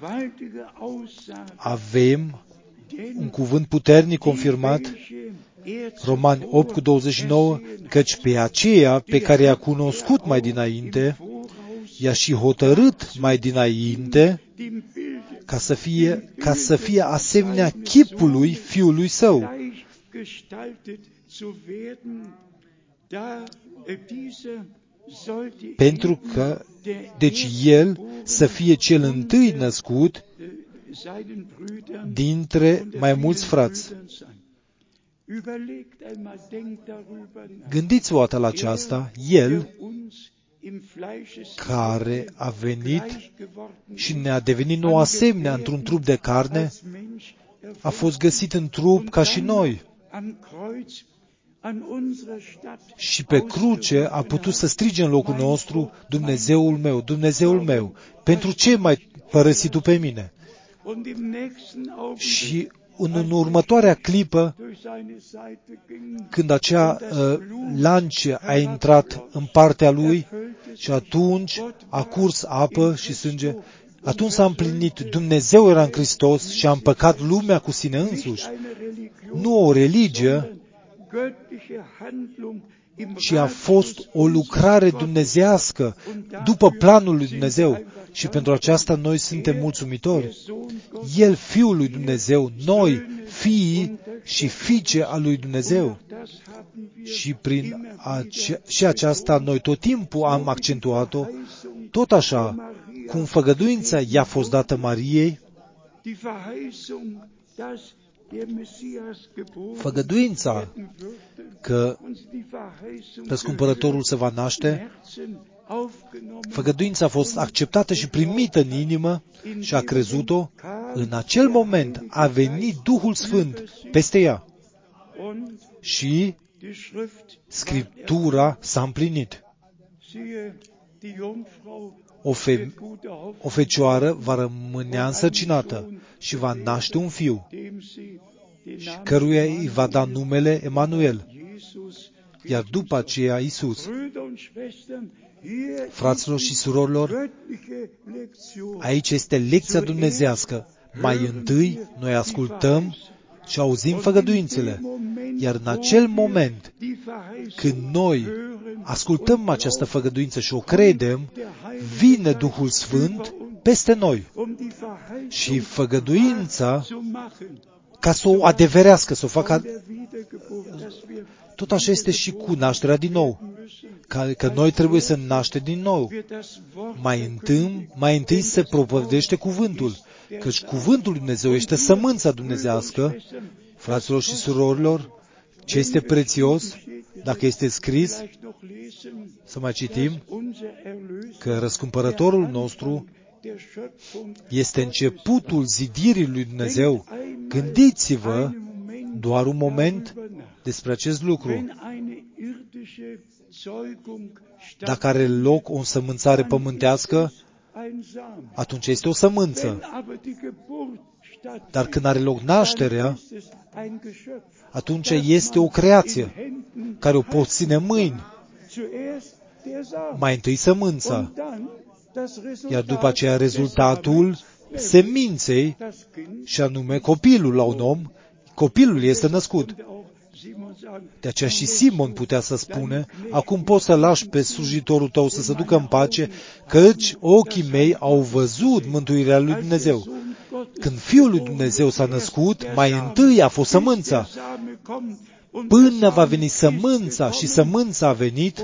avem un cuvânt puternic confirmat, Romani opt cu douăzeci și nouă, căci pe aceea pe care i-a cunoscut mai dinainte, i-a și hotărât mai dinainte, ca să fie, ca să fie asemenea chipului Fiului Său. Pentru că, deci El să fie cel întâi născut dintre mai mulți frați. Gândiți-vă o dată la aceasta, El, care a venit și ne-a devenit nou asemenea într-un trup de carne, a fost găsit în trup ca și noi. Și pe cruce a putut să strige în locul nostru, Dumnezeul meu, Dumnezeul meu, pentru ce m-ai părăsit tu pe mine? Și în, în următoarea clipă, când acea uh, lance a intrat în partea lui și atunci a curs apă și sânge, atunci s-a împlinit, Dumnezeu era în Hristos și a împăcat lumea cu sine însuși. Nu o religie, ci a fost o lucrare dumnezească după planul lui Dumnezeu. Și pentru aceasta noi suntem mulțumitori. El, Fiul lui Dumnezeu, noi, fiii și fiice al lui Dumnezeu. Și prin ace- și aceasta noi tot timpul am accentuat-o, tot așa, cum făgăduința i-a fost dată Mariei, făgăduința că răscumpărătorul se va naște, făgăduința a fost acceptată și primită în inimă și a crezut-o, în acel moment a venit Duhul Sfânt peste ea și Scriptura s-a împlinit. O, fe- o fecioară va rămânea însărcinată și va naște un fiu, căruia îi va da numele Emanuel, iar după aceea Iisus. Fraților și surorilor, aici este lecția dumnezească. Mai întâi, noi ascultăm și auzim făgăduințele, iar în acel moment, când noi ascultăm această făgăduință și o credem, vine Duhul Sfânt peste noi. Și făgăduința, ca să o adeverească, să o facă. Tot așa este și cu nașterea din nou. Că, că noi trebuie să naștem din nou. Mai întâi, mai întâi se propovădește cuvântul, căci cuvântul lui Dumnezeu este sămânța dumnezească. Fraților și surorilor, ce este prețios, dacă este scris, să mai citim, că răscumpărătorul nostru este începutul zidirii lui Dumnezeu. Gândiți-vă doar un moment despre acest lucru. Dacă are loc o însămânțare pământească, atunci este o sămânță. Dar când are loc nașterea, atunci este o creație care o poți ține în mâini. Mai întâi sămânța, iar după aceea rezultatul seminței, și anume copilul la un om, copilul este născut. De aceea și Simon putea să spune, acum poți să lași pe slujitorul tău să se ducă în pace, căci ochii mei au văzut mântuirea lui Dumnezeu. Când Fiul lui Dumnezeu s-a născut, mai întâi a fost sămânța. Până va veni sămânța și sămânța a venit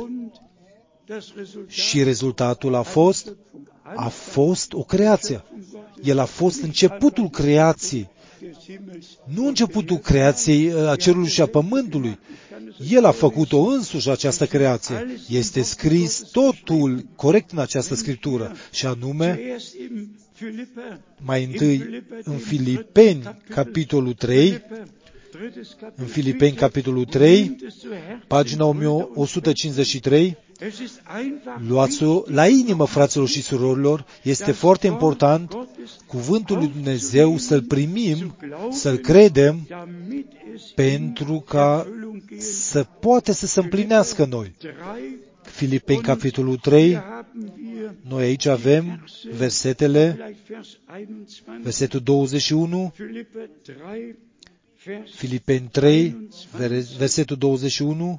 și rezultatul a fost, a fost o creație. El a fost începutul creației. Nu începutul creației a cerului și a pământului. El a făcut-o însuși, această creație. Este scris totul corect în această scriptură, și anume, mai întâi în Filipeni, capitolul trei, în Filipeni, capitolul trei, pagina o sută cincizeci și trei, luați-o la inimă, fraților și surorilor, este foarte important cuvântul lui Dumnezeu să-l primim, să-l credem, pentru ca să poate să se împlinească noi. Filipeni, capitolul trei, noi aici avem versetele, versetul douăzeci și unu, Filipeni trei, versetul douăzeci și unu,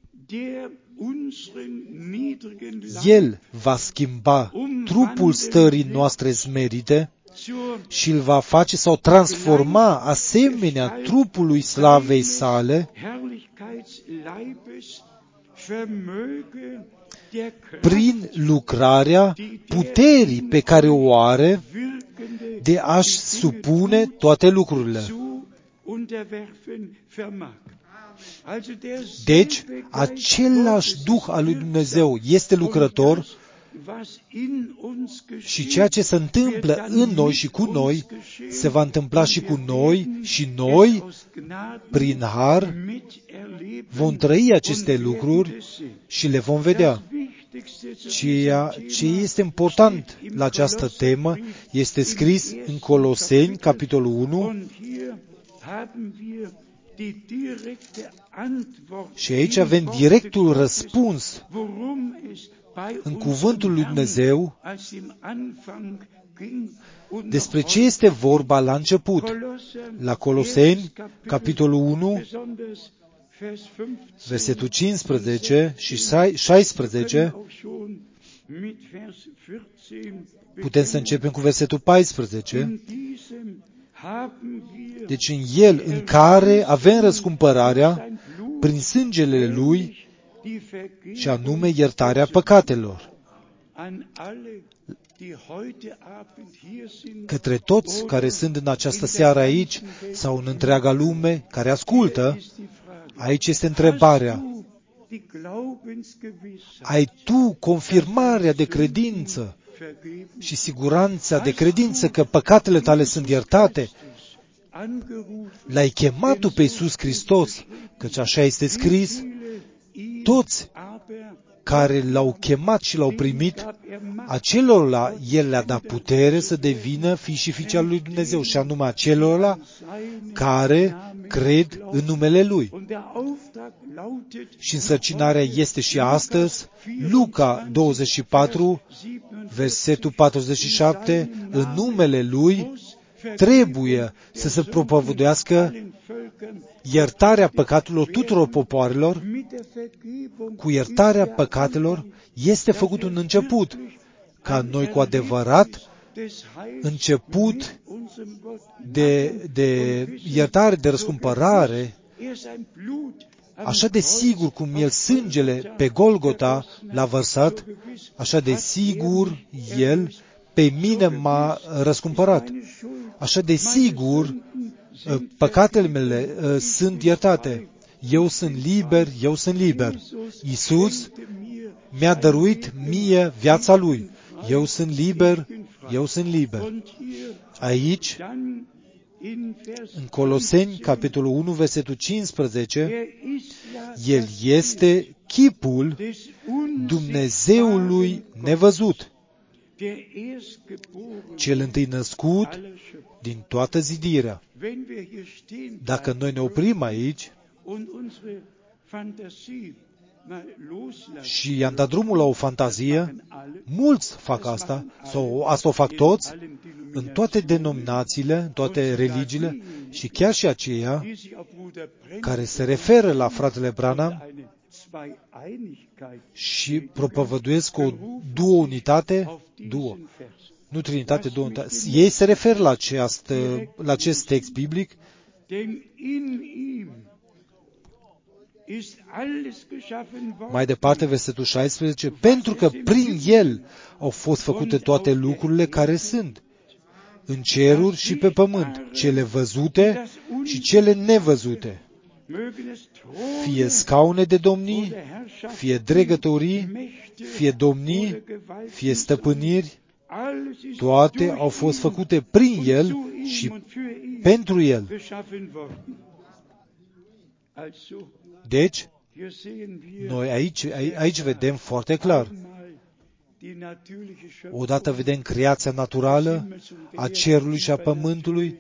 El va schimba trupul stării noastre smerite și îl va face sau transforma asemenea trupului slavei sale, prin lucrarea puterii pe care o are de a-și supune toate lucrurile. Deci, același Duh al lui Dumnezeu este lucrător și ceea ce se întâmplă în noi și cu noi, se va întâmpla și cu noi și noi, prin har, vom trăi aceste lucruri și le vom vedea. Ceea ce este important la această temă este scris în Coloseni, capitolul unu, și aici avem directul răspuns în cuvântul lui Dumnezeu despre ce este vorba la început. La Coloseni, capitolul unu, versetul cincisprezece și șaisprezece, putem să începem cu versetul paisprezece. Deci în El, în care avem răscumpărarea prin sângele Lui, și anume iertarea păcatelor. Către toți care sunt în această seară aici sau în întreaga lume, care ascultă, aici este întrebarea. Ai tu confirmarea de credință și siguranța de credință că păcatele tale sunt iertate? L-ai chemat tu pe Iisus Hristos, căci așa este scris, toți care l-au chemat și l-au primit, acelorla El le-a dat putere să devină fii și fiice al lui Dumnezeu, și anume acelorla care cred în numele Lui. Și însărcinarea este și astăzi, Luca douăzeci și patru, versetul patruzeci și șapte, în numele Lui trebuie să se propovăduiască iertarea păcatelor tuturor popoarelor. Cu iertarea păcatelor este făcut un început, ca noi cu adevărat început de, de iertare, de răscumpărare, așa de sigur cum El sângele pe Golgota l-a vărsat, așa de sigur El pe mine m-a răscumpărat. Așa de sigur păcatele mele uh, sunt iertate. Eu sunt liber, eu sunt liber. Iisus mi-a dăruit mie viața Lui. Eu sunt liber, eu sunt liber. Aici, în Coloseni, capitolul unu, versetul cincisprezece, El este chipul Dumnezeului nevăzut, cel întâi născut din toată zidirea. Dacă noi ne oprim aici și i-am dat drumul la o fantazie, mulți fac asta, sau asta o fac toți, în toate denominațiile, în toate religiile, și chiar și aceia care se referă la fratele Branham și propovăduiesc o duo-unitate, duo, nu trinitate, duo-unitate. Ei se referă la acest, la acest text biblic, mai departe, versetul șaisprezece, pentru că prin El au fost făcute toate lucrurile care sunt în ceruri și pe pământ, cele văzute și cele nevăzute, fie scaune de domnii, fie dregătorii, fie domnii, fie stăpâniri, toate au fost făcute prin El și pentru El. Deci, noi aici, aici vedem foarte clar. Odată vedem creația naturală a cerului și a pământului,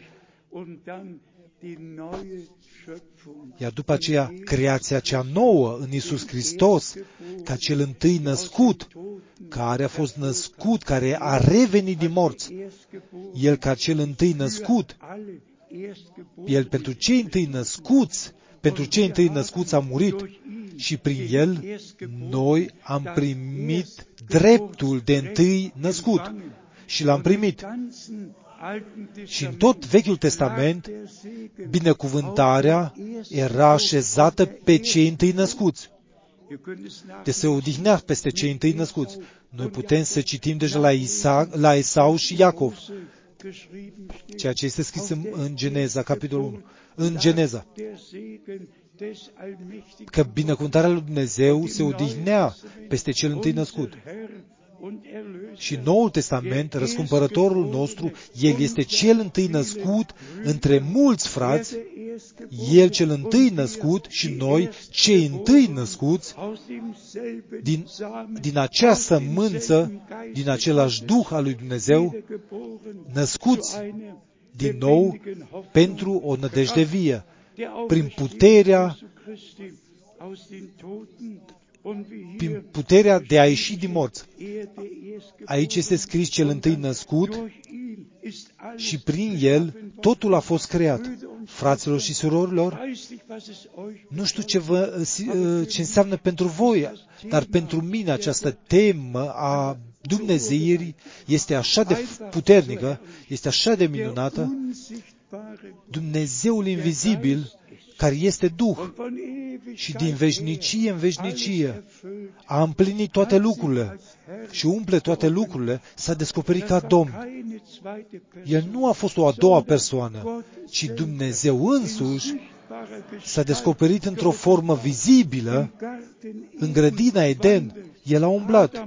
iar după aceea creația cea nouă în Iisus Hristos, ca cel întâi născut, care a fost născut, care a revenit din morți. El ca cel întâi născut, El pentru cei întâi născuți, pentru cei întâi născuți a murit și prin El noi am primit dreptul de întâi născut și l-am primit. Și în tot Vechiul Testament, binecuvântarea era așezată pe cei întâi născuți. De se odihnea peste cei întâi născuți. Noi putem să citim deja la, Isa, la Esau și Iacov, ceea ce este scris în, în Geneza, capitolul unu. În Geneza, că binecuvântarea lui Dumnezeu se odihnea peste cel întâi născut. Și Noul Testament, răscumpărătorul nostru, El este cel întâi născut între mulți frați, El cel întâi născut și noi, cei întâi născuți, din, din acea sămânță, din același Duh al lui Dumnezeu, născuți din nou pentru o nădejde vie, prin puterea prin puterea de a ieși din morți. Aici este scris cel întâi născut și prin El totul a fost creat. Fraților și surorilor, nu știu ce, vă, ce înseamnă pentru voi, dar pentru mine această temă a Dumnezeirii este așa de puternică, este așa de minunată. Dumnezeul invizibil, care este Duh și din veșnicie în veșnicie a împlinit toate lucrurile și umple toate lucrurile, s-a descoperit ca Domn. El nu a fost o a doua persoană, ci Dumnezeu însuși s-a descoperit într-o formă vizibilă în grădina Eden. El a umblat.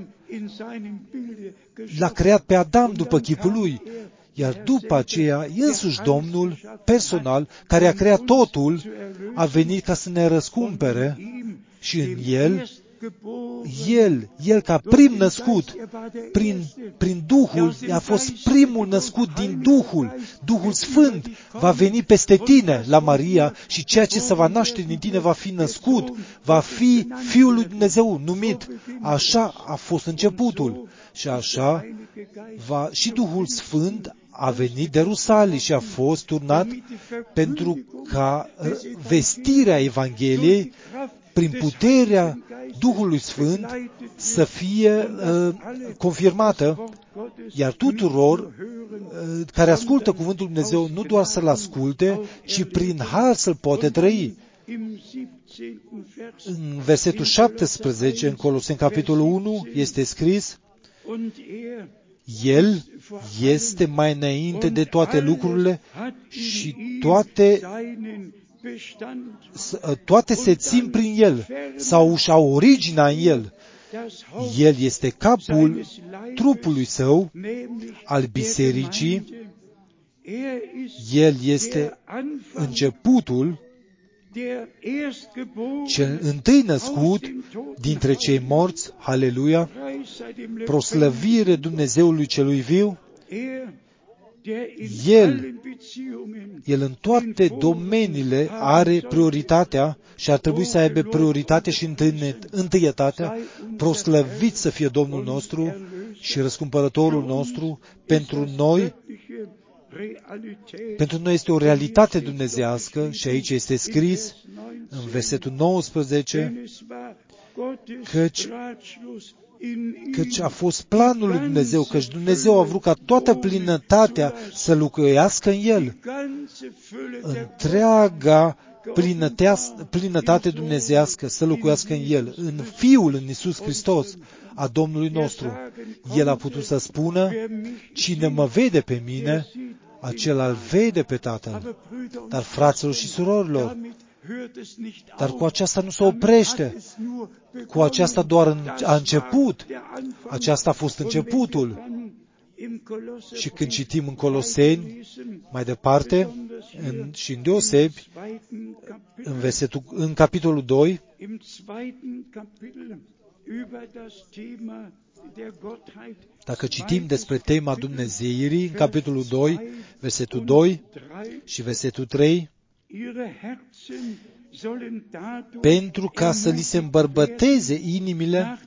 L-a creat pe Adam după chipul lui. Iar după aceea, însuși Domnul, personal, care a creat totul, a venit ca să ne răscumpere și în El, El, El ca prim născut, prin, prin Duhul, a fost primul născut din Duhul. Duhul Sfânt va veni peste tine la Maria și ceea ce se va naște din tine va fi născut, va fi Fiul lui Dumnezeu numit. Așa a fost începutul și așa va și Duhul Sfânt a venit de Rusalii și a fost turnat pentru ca vestirea Evangheliei prin puterea Duhului Sfânt să fie uh, confirmată, iar tuturor uh, care ascultă Cuvântul Dumnezeu nu doar să-L asculte, ci prin har să-L poate trăi. În versetul șaptesprezece, în Coloseni, capitolul unu, este scris: El este mai înainte de toate lucrurile și toate, toate se țin prin El sau își au originea în El. El este capul trupului Său, al bisericii. El este începutul, cel întâi născut dintre cei morți, haleluia, proslăvire Dumnezeului celui viu, El, El în toate domeniile are prioritatea și ar trebui să aibă prioritate și întâietatea, proslăvit să fie Domnul nostru și răscumpărătorul nostru. Pentru noi, pentru noi este o realitate dumnezeiască și aici este scris în versetul nouăsprezece, căci Căci a fost planul lui Dumnezeu, căci Dumnezeu a vrut ca toată plinătatea să locuiască în El. Întreaga plinătate dumnezeiască să locuiască în El, în Fiul, în Iisus Hristos, a Domnului nostru. El a putut să spună, cine mă vede pe mine, acela îl vede pe Tatăl. Dar, fraților și surorilor, dar cu aceasta nu se oprește. Cu aceasta doar a început. Aceasta a fost începutul. Și când citim în Coloseni, mai departe, în, și în deosebi, în, versetul, în capitolul doi, dacă citim despre tema Dumnezeirii, în capitolul doi, versetul doi și versetul trei, pentru ca să li se îmbărbăteze inimile,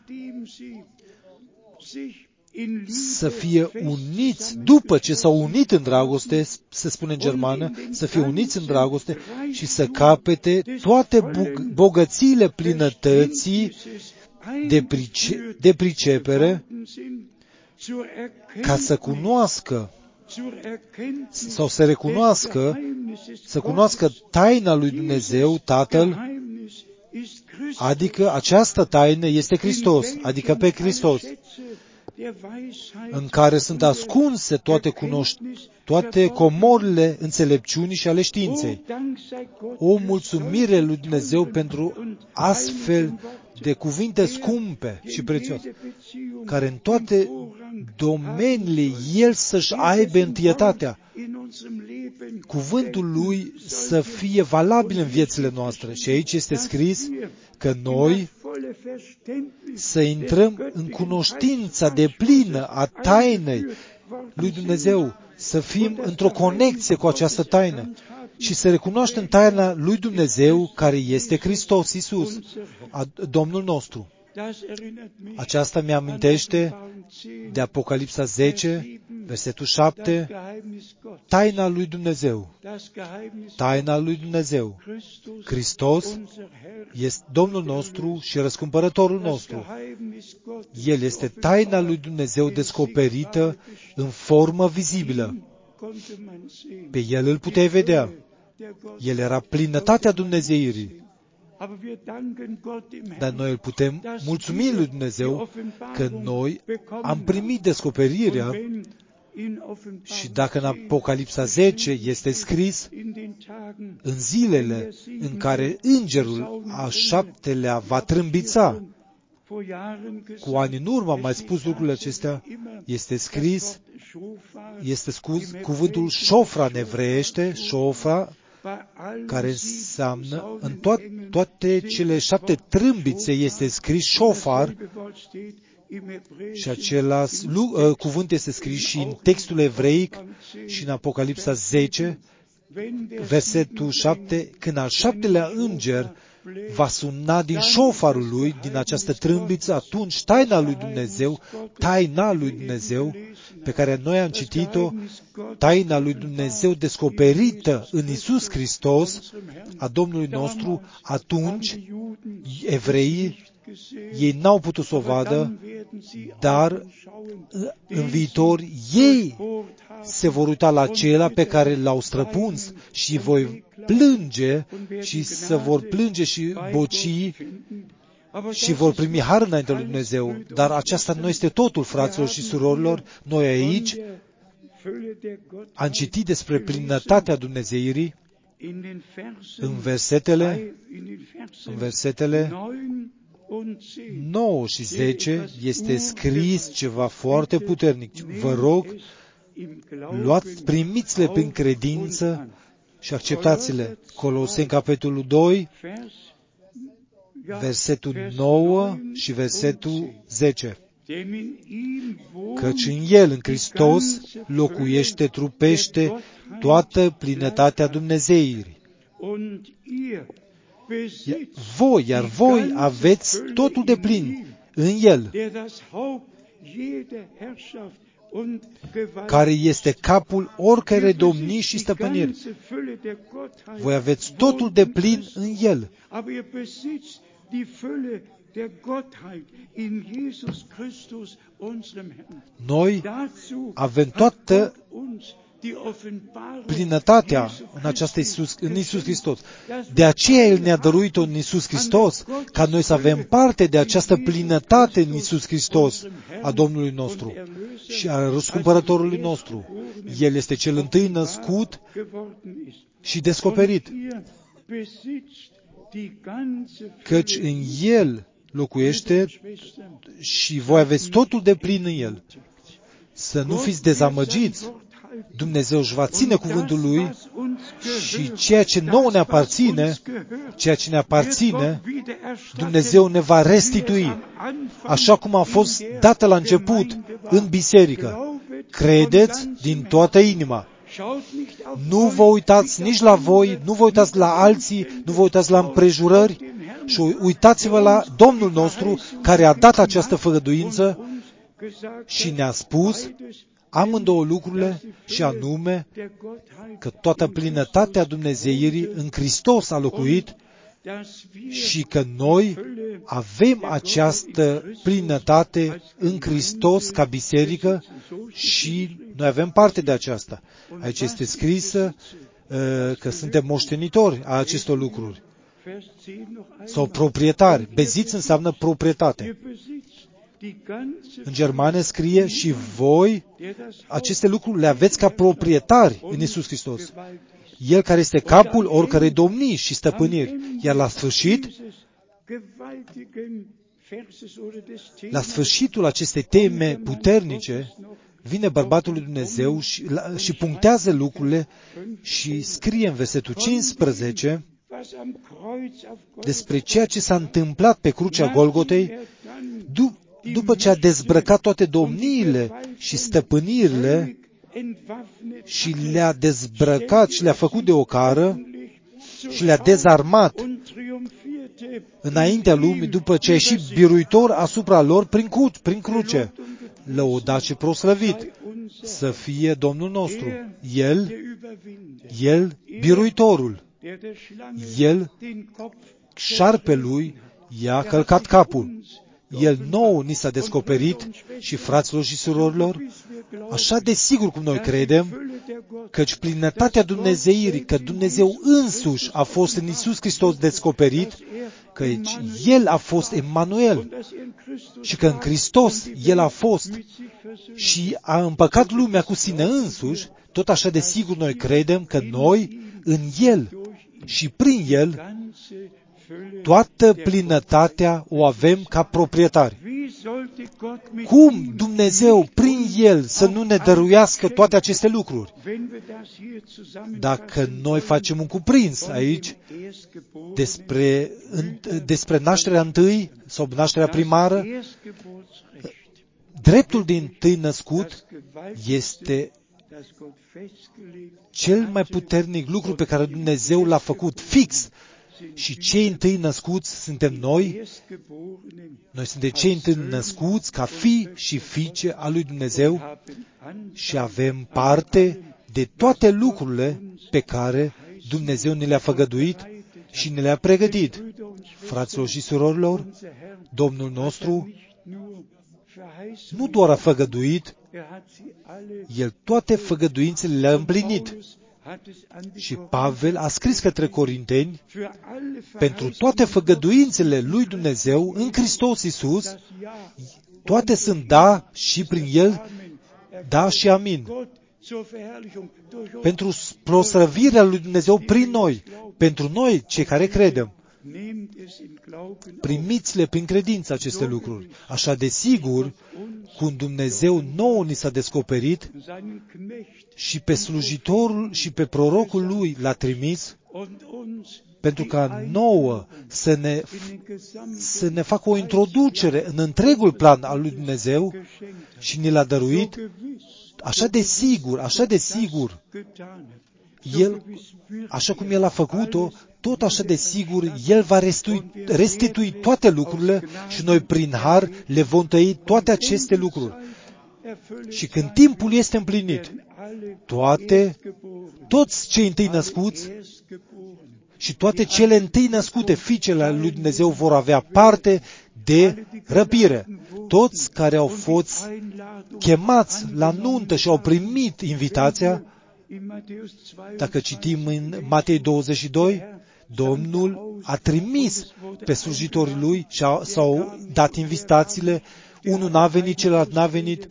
să fie uniți, după ce s-au unit în dragoste, se spune în germană, să fie uniți în dragoste și să capete toate bogățiile plinătății de, price, de pricepere, ca să cunoască sau să recunoască, să cunoască taina lui Dumnezeu, Tatăl, adică această taină este Hristos, adică pe Hristos, în care sunt ascunse toate, cunoști, toate comorile înțelepciunii și ale științei. O mulțumire lui Dumnezeu pentru astfel de cuvinte scumpe și prețioase, care în toate domeniile El să-și aibă întâietatea, cuvântul Lui să fie valabil în viețile noastre. Și aici este scris că noi să intrăm în cunoștința deplină a tainei lui Dumnezeu, să fim într-o conexie cu această taină și să recunoaștem taina lui Dumnezeu care este Hristos Iisus, Domnul nostru. Aceasta mi-amintește de Apocalipsa zece, versetul șapte, taina lui Dumnezeu. Taina lui Dumnezeu. Hristos este Domnul nostru și răscumpărătorul nostru. El este taina lui Dumnezeu descoperită în formă vizibilă. Pe El îl puteai vedea. El era plinătatea Dumnezeirii. Dar noi îl putem mulțumi lui Dumnezeu că noi am primit descoperirea și dacă în Apocalipsa zece este scris, în zilele în care îngerul a șaptelea va trâmbița, cu ani în urmă am mai spus lucrurile acestea, este scris, este scuz, cuvântul șofra în evreiește, șofra, care înseamnă, în to- toate cele șapte trâmbițe este scris șofar și același uh, cuvânt este scris și în textul evreic și în Apocalipsa zece, versetul șapte, când al șaptelea înger va suna din șofarul lui, din această trâmbiță, atunci taina lui Dumnezeu, taina lui Dumnezeu, pe care noi am citit-o, taina lui Dumnezeu descoperită în Iisus Hristos, a Domnului nostru, atunci evreii, ei n-au putut să o vadă, dar în viitor ei se vor uita la acela pe care l-au străpuns și voi plânge și se vor plânge și boci și vor primi har înaintea lui Dumnezeu. Dar aceasta nu este totul, fraților și surorilor. Noi aici am citit despre plinătatea Dumnezeirii în versetele, în versetele nouă și zece este scris ceva foarte puternic. Vă rog, luați, primiți-le prin credință și acceptați-le. Coloseni, capitolul doi, versetul nouă și versetul zece. Căci în El, în Hristos, locuiește, trupește toată plinătatea Dumnezeirii. Voi, iar voi aveți totul de plin în El, care este capul oricărei domnii și stăpâniri. Voi aveți totul de plin în El. Noi avem toată plinătatea în, această Iisus, în Iisus Hristos. De aceea El ne-a dăruit-o în Iisus Hristos, ca noi să avem parte de această plinătate în Iisus Hristos a Domnului nostru și a răscumpărătorului nostru. El este cel întâi născut și descoperit, căci în El locuiește și voi aveți totul de plin în El. Să nu fiți dezamăgiți. Dumnezeu își va ține cuvântul Lui și ceea ce nouă ne aparține, ceea ce ne aparține, Dumnezeu ne va restitui, așa cum a fost dată la început în biserică. Credeți din toată inima. Nu vă uitați nici la voi, nu vă uitați la alții, nu vă uitați la împrejurări și uitați-vă la Domnul nostru care a dat această făgăduință și ne-a spus amândouă lucrurile, și anume că toată plinătatea Dumnezeirii în Hristos a locuit și că noi avem această plinătate în Hristos ca biserică și noi avem parte de aceasta. Aici este scrisă că suntem moștenitori a acestor lucruri sau proprietari. Beziți înseamnă proprietate. În germană scrie și voi aceste lucruri le aveți ca proprietari în Iisus Hristos. El care este capul oricărei domnii și stăpâniri. Iar la sfârșit, la sfârșitul acestei teme puternice, vine bărbatul lui Dumnezeu și, la, și punctează lucrurile și scrie în versetul cincisprezece despre ceea ce s-a întâmplat pe crucea Golgotei du- după ce a dezbrăcat toate domniile și stăpânirile și le-a dezbrăcat și le-a făcut de ocară și le-a dezarmat înaintea lumii după ce a ieșit biruitor asupra lor prin, cu- prin cruce. Lăudat și proslăvit să fie Domnul nostru. El, El, biruitorul. El, șarpelui, i-a călcat capul. El nou ni s-a descoperit și fraților și surorilor, așa de sigur cum noi credem, căci plinătatea Dumnezeirii, că Dumnezeu însuși a fost în Iisus Hristos descoperit, căci El a fost Emmanuel și că în Hristos El a fost și a împăcat lumea cu sine însuși, tot așa de sigur noi credem că noi, în El și prin El, toată plinătatea o avem ca proprietari. Cum Dumnezeu, prin El, să nu ne dăruiască toate aceste lucruri? Dacă noi facem un cuprins aici despre, despre nașterea întâi sau nașterea primară, dreptul din tâi născut este cel mai puternic lucru pe care Dumnezeu l-a făcut fix. Și cei întâi născuți suntem noi. Noi suntem cei întâi născuți ca fii și fiice al lui Dumnezeu și avem parte de toate lucrurile pe care Dumnezeu ne le-a făgăduit și ne le-a pregătit. Fraților și surorilor, Domnul nostru nu doar a făgăduit, El toate făgăduințele le-a împlinit. Și Pavel a scris către Corinteni, pentru toate făgăduințele lui Dumnezeu în Hristos Iisus, toate sunt da și prin El, da și amin. Pentru proslăvirea lui Dumnezeu prin noi, pentru noi, cei care credem. Primiți-le prin credință aceste lucruri. Așa de sigur, cum Dumnezeu nouă ni s-a descoperit și pe slujitorul și pe prorocul lui l-a trimis pentru ca nouă să ne, să ne facă o introducere în întregul plan al lui Dumnezeu și ni l-a dăruit așa de sigur, așa de sigur. El, așa cum El a făcut-o, tot așa de sigur, El va restitui, restitui toate lucrurile și noi prin har le vom tăi toate aceste lucruri. Și când timpul este împlinit, toate, toți cei întâi născuți și toate cele întâi născute, fiicele ale lui Dumnezeu, vor avea parte de răpire. Toți care au fost chemați la nuntă și au primit invitația, dacă citim în Matei douăzeci și doi, Domnul a trimis pe slujitorii Lui și a, s-au dat invitațiile, unul n-a venit, celălalt n-a venit,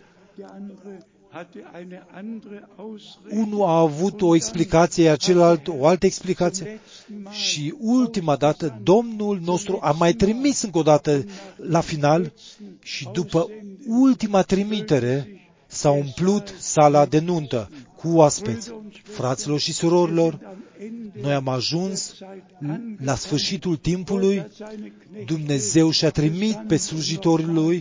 unul a avut o explicație, iar celălalt o altă explicație. Și ultima dată, Domnul nostru a mai trimis încă o dată la final și după ultima trimitere s-a umplut sala de nuntă cu oaspeți. Fraților și surorilor, noi am ajuns la sfârșitul timpului, Dumnezeu și-a trimis pe slujitorii Lui,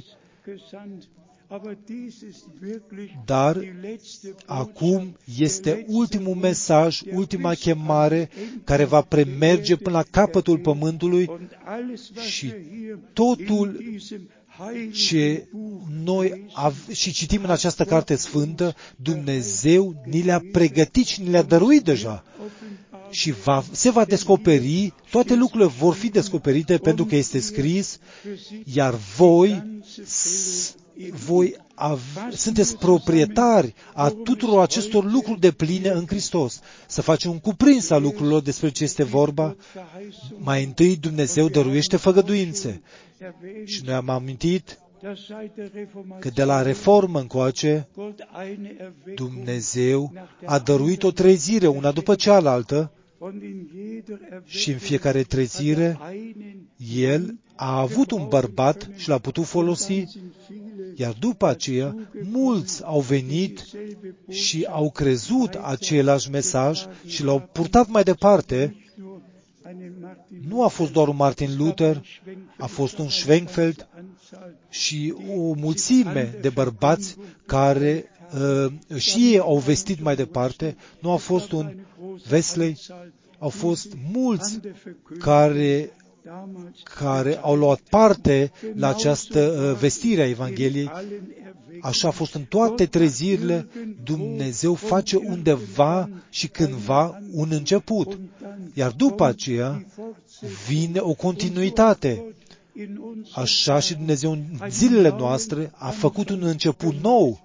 dar acum este ultimul mesaj, ultima chemare care va premerge până la capătul pământului și totul ce noi av- și citim în această carte sfântă, Dumnezeu ni le-a pregătit și ni le-a dăruit deja. Și va, se va descoperi, toate lucrurile vor fi descoperite pentru că este scris, iar voi, voi av- sunteți proprietari a tuturor acestor lucruri de pline în Hristos. Să facem un cuprins al lucrurilor despre ce este vorba. Mai întâi Dumnezeu dăruiește făgăduințe. Și noi am amintit că de la reformă încoace Dumnezeu a dăruit o trezire, una după cealaltă, și în fiecare trezire El a avut un bărbat și l-a putut folosi, iar după aceea mulți au venit și au crezut același mesaj și l-au purtat mai departe. Nu a fost doar un Martin Luther, a fost un Schwenkfeld și o mulțime de bărbați care uh, și ei au vestit mai departe. Nu a fost un Wesley, au fost mulți care, care au luat parte la această uh, vestire a Evangheliei. Așa a fost în toate trezirile. Dumnezeu face undeva și cândva un început. Iar după aceea vine o continuitate. Așa și Dumnezeu în zilele noastre a făcut un început nou.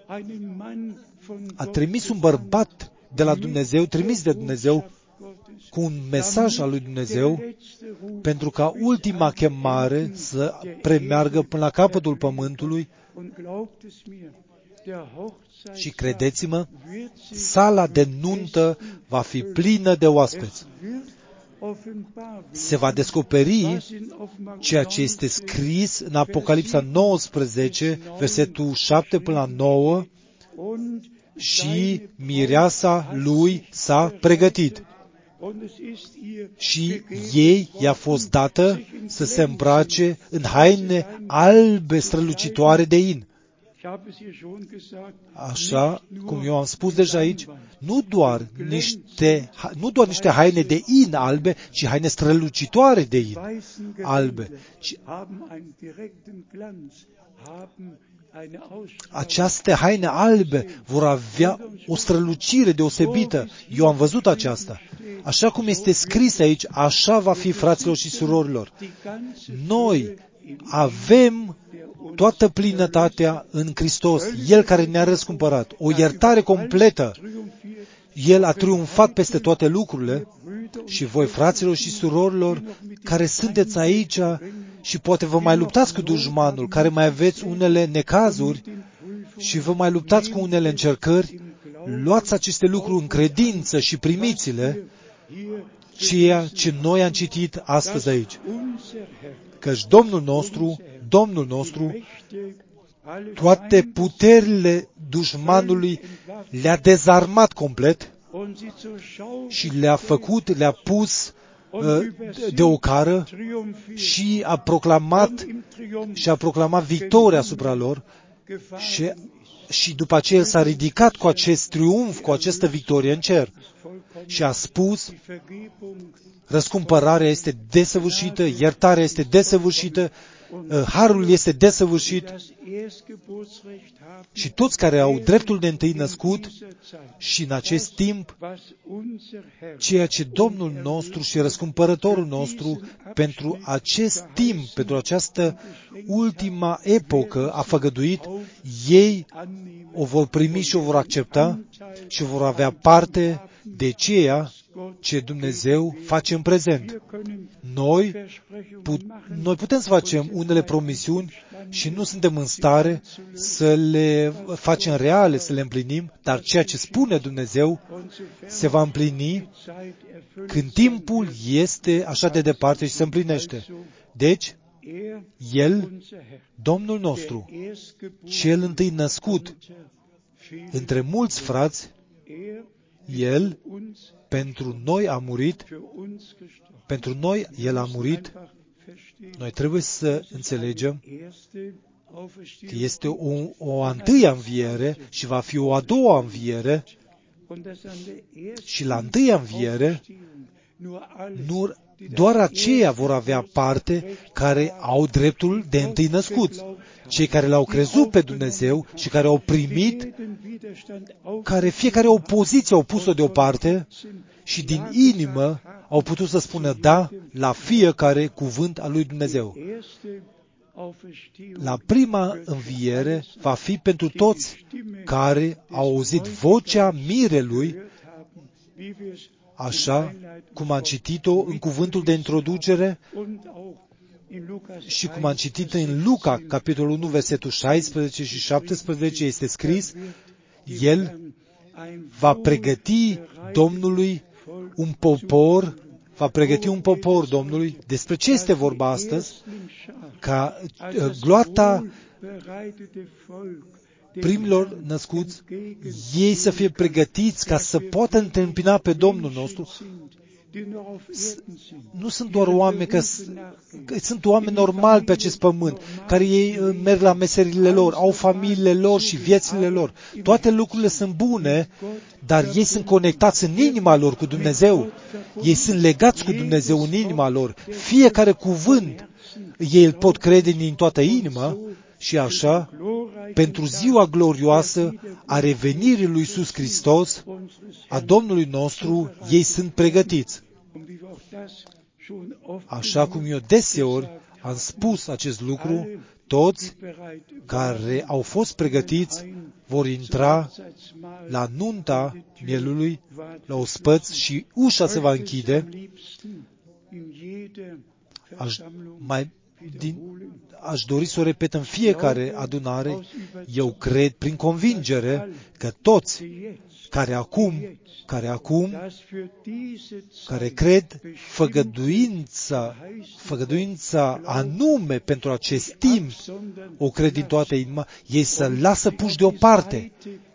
A trimis un bărbat de la Dumnezeu, trimis de Dumnezeu, cu un mesaj al lui Dumnezeu, pentru ca ultima chemare să premeargă până la capătul pământului. Și credeți-mă, sala de nuntă va fi plină de oaspeți. Se va descoperi ceea ce este scris în Apocalipsa nouăsprezece, versetul șapte până la nouă, și mireasa lui s-a pregătit. Și ei i-a fost dată să se îmbrace în haine albe strălucitoare de in. Așa cum eu am spus deja aici, nu doar niște, nu doar niște haine de in albe, ci haine strălucitoare de in albe. Ci aceste haine albe vor avea o strălucire deosebită. Eu am văzut aceasta. Așa cum este scris aici, așa va fi, fraților și surorilor. Noi avem toată plinătatea în Hristos, El care ne-a răscumpărat, o iertare completă. El a triumfat peste toate lucrurile și voi, fraților și surorilor, care sunteți aici și poate vă mai luptați cu dușmanul, care mai aveți unele necazuri și vă mai luptați cu unele încercări, luați aceste lucruri în credință și primiți-le, ceea ce noi am citit astăzi aici. Căci Domnul nostru, Domnul nostru, toate puterile dușmanului le-a dezarmat complet și le-a făcut, le-a pus de ocară și a proclamat și a proclamat victoria asupra lor și, și după aceea el s-a ridicat cu acest triumf, cu această victorie în cer și a spus: răscumpărarea este desăvârșită, iertarea este desăvârșită, harul este desăvârșit și toți care au dreptul de întâi născut și în acest timp ceea ce Domnul nostru și răscumpărătorul nostru pentru acest timp, pentru această ultima epocă a făgăduit, ei o vor primi și o vor accepta și vor avea parte de ceea ce Dumnezeu face în prezent. Noi, put, noi putem să facem unele promisiuni și nu suntem în stare să le facem reale, să le împlinim, dar ceea ce spune Dumnezeu se va împlini când timpul este așa de departe și se împlinește. Deci, El, Domnul nostru, cel întâi născut între mulți frați, El pentru noi a murit, pentru noi El a murit. Noi trebuie să înțelegem că este o, o a întâia înviere și va fi o a doua înviere și la întâia înviere nu doar aceia vor avea parte care au dreptul de întâi născuți. Cei care l-au crezut pe Dumnezeu și care au primit, care fiecare opoziție au pus-o deoparte și din inimă au putut să spună da la fiecare cuvânt al lui Dumnezeu. La prima înviere va fi pentru toți care au auzit vocea mirelui, așa cum am citit-o în cuvântul de introducere și cum am citit în Luca, capitolul unu, versetul șaisprezece și șaptesprezece, este scris: El va pregăti Domnului un popor, va pregăti un popor Domnului. Despre ce este vorba astăzi? Ca uh, gloata primilor născuți, ei să fie pregătiți ca să poată întâmpina pe Domnul nostru. Nu sunt doar oameni, că sunt oameni normali pe acest pământ, care ei merg la meserile lor, au familiile lor și viețile lor. Toate lucrurile sunt bune, dar ei sunt conectați în inima lor cu Dumnezeu. Ei sunt legați cu Dumnezeu în inima lor. Fiecare cuvânt ei îl pot crede din toată inima și așa, pentru ziua glorioasă a revenirii lui Iisus Hristos, a Domnului nostru, ei sunt pregătiți. Așa cum eu deseori am spus acest lucru, toți care au fost pregătiți vor intra la nunta mielului, la ospăț și ușa se va închide. Aș, mai, din, aș dori să o repet în fiecare adunare. Eu cred prin convingere că toți care acum, care acum, care cred făgăduința, făgăduința anume pentru acest timp, o cred din toată inima, ei să lasă puși deoparte.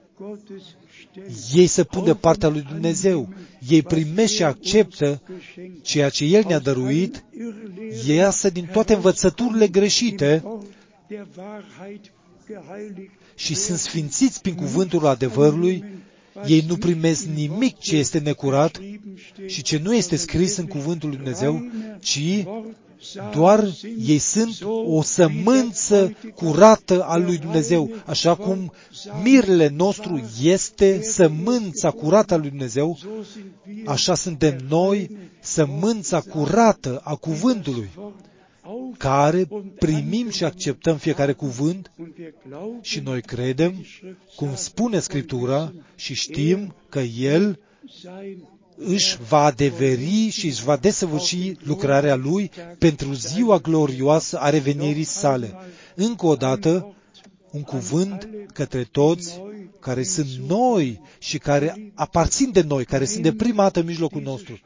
Ei se pun de partea lui Dumnezeu. Ei primesc și acceptă ceea ce El ne-a dăruit. Ei iasă din toate învățăturile greșite și sunt sfințiți prin cuvântul adevărului. Ei nu primesc nimic ce este necurat și ce nu este scris în cuvântul lui Dumnezeu, ci doar ei sunt o sămânță curată a lui Dumnezeu, așa cum mirele nostru este sămânța curată a lui Dumnezeu, așa suntem noi sămânța curată a cuvântului, care primim și acceptăm fiecare cuvânt și noi credem, cum spune Scriptura, și știm că El își va adeveri și își va desăvârși lucrarea Lui pentru ziua glorioasă a revenirii sale. Încă o dată, un cuvânt către toți care sunt noi și care aparțin de noi, care sunt de prima dată în mijlocul nostru.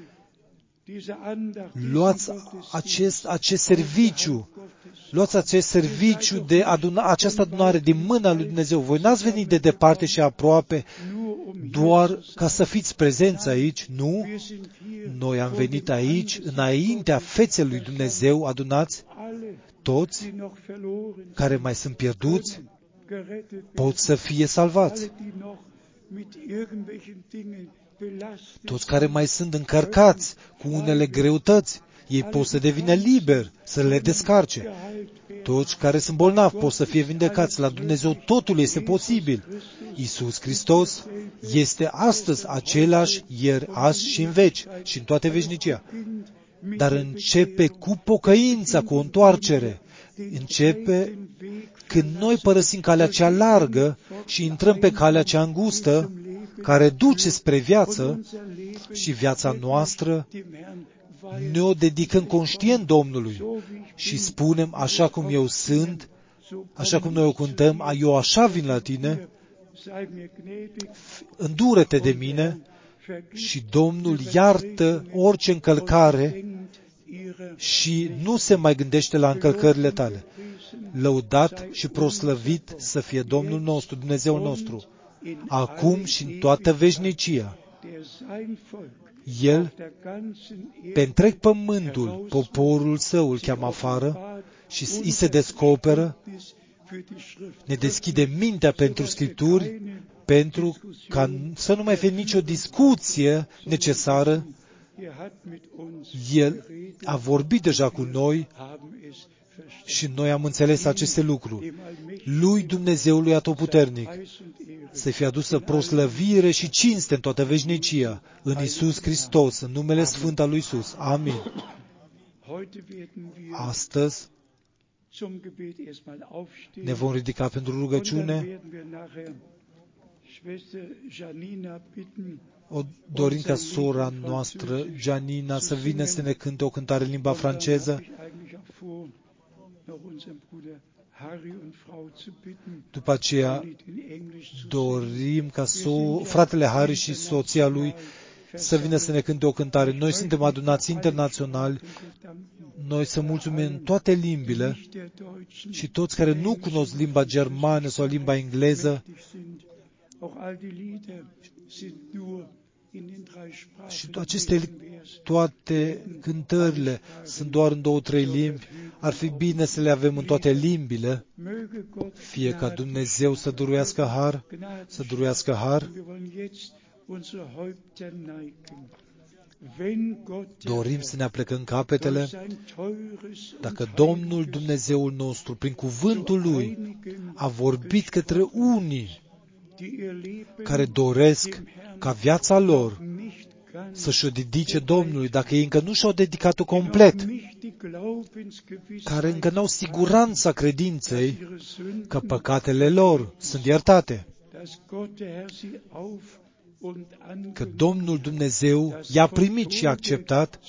Luați acest, acest serviciu, luați acest serviciu de aduna, această adunare din mâna lui Dumnezeu. Voi n-ați venit de departe și aproape doar ca să fiți prezenți aici, nu. Noi am venit aici înaintea feței lui Dumnezeu adunați, toți care mai sunt pierduți pot să fie salvați. Toți care mai sunt încărcați cu unele greutăți, ei pot să devină liberi, să le descarce. Toți care sunt bolnavi pot să fie vindecați. La Dumnezeu totul este posibil. Iisus Hristos este astăzi același, ieri, azi și în veci și în toate veșnicia. Dar începe cu pocăința, cu o întoarcere. Începe când noi părăsim calea cea largă și intrăm pe calea cea îngustă, care duce spre viață, și viața noastră ne o dedicăm conștient Domnului și spunem, așa cum eu sunt, așa cum noi o cântăm, eu așa vin la tine, îndură-te de mine, și Domnul iartă orice încălcare și nu se mai gândește la încălcările tale. Lăudat și proslăvit să fie Domnul nostru, Dumnezeul nostru, acum și în toată veșnicia. El, pe întreg pământul, poporul său îl cheamă afară și îi se descoperă, ne deschide mintea pentru Scripturi, pentru ca să nu mai fie nicio discuție necesară. El a vorbit deja cu noi și noi am înțeles aceste lucruri. Lui Dumnezeului Atotputernic să fie adusă proslăvire și cinste în toată veșnicia, în Iisus Hristos, în numele Sfânt al lui Iisus. Amin. Astăzi ne vom ridica pentru rugăciune. O dorim ca sora noastră, Janina, să vină să ne cânte o cântare în limba franceză. După aceea dorim ca so- fratele Harry și soția lui să vină să ne cânte o cântare. Noi suntem adunați internaționali, noi să mulțumim în toate limbile și toți care nu cunosc limba germană sau limba engleză, și aceste, toate cântările sunt doar în două, trei limbi. Ar fi bine să le avem în toate limbile. Fie ca Dumnezeu să dăruiască har, să dăruiască har. Dorim să ne aplecăm capetele. Dacă Domnul Dumnezeul nostru, prin cuvântul Lui, a vorbit către unii care doresc ca viața lor să-și o dedice Domnului, dacă ei încă nu și-au dedicat-o complet, care încă n-au siguranța credinței că păcatele lor sunt iertate, că Domnul Dumnezeu i-a primit și i-a acceptat,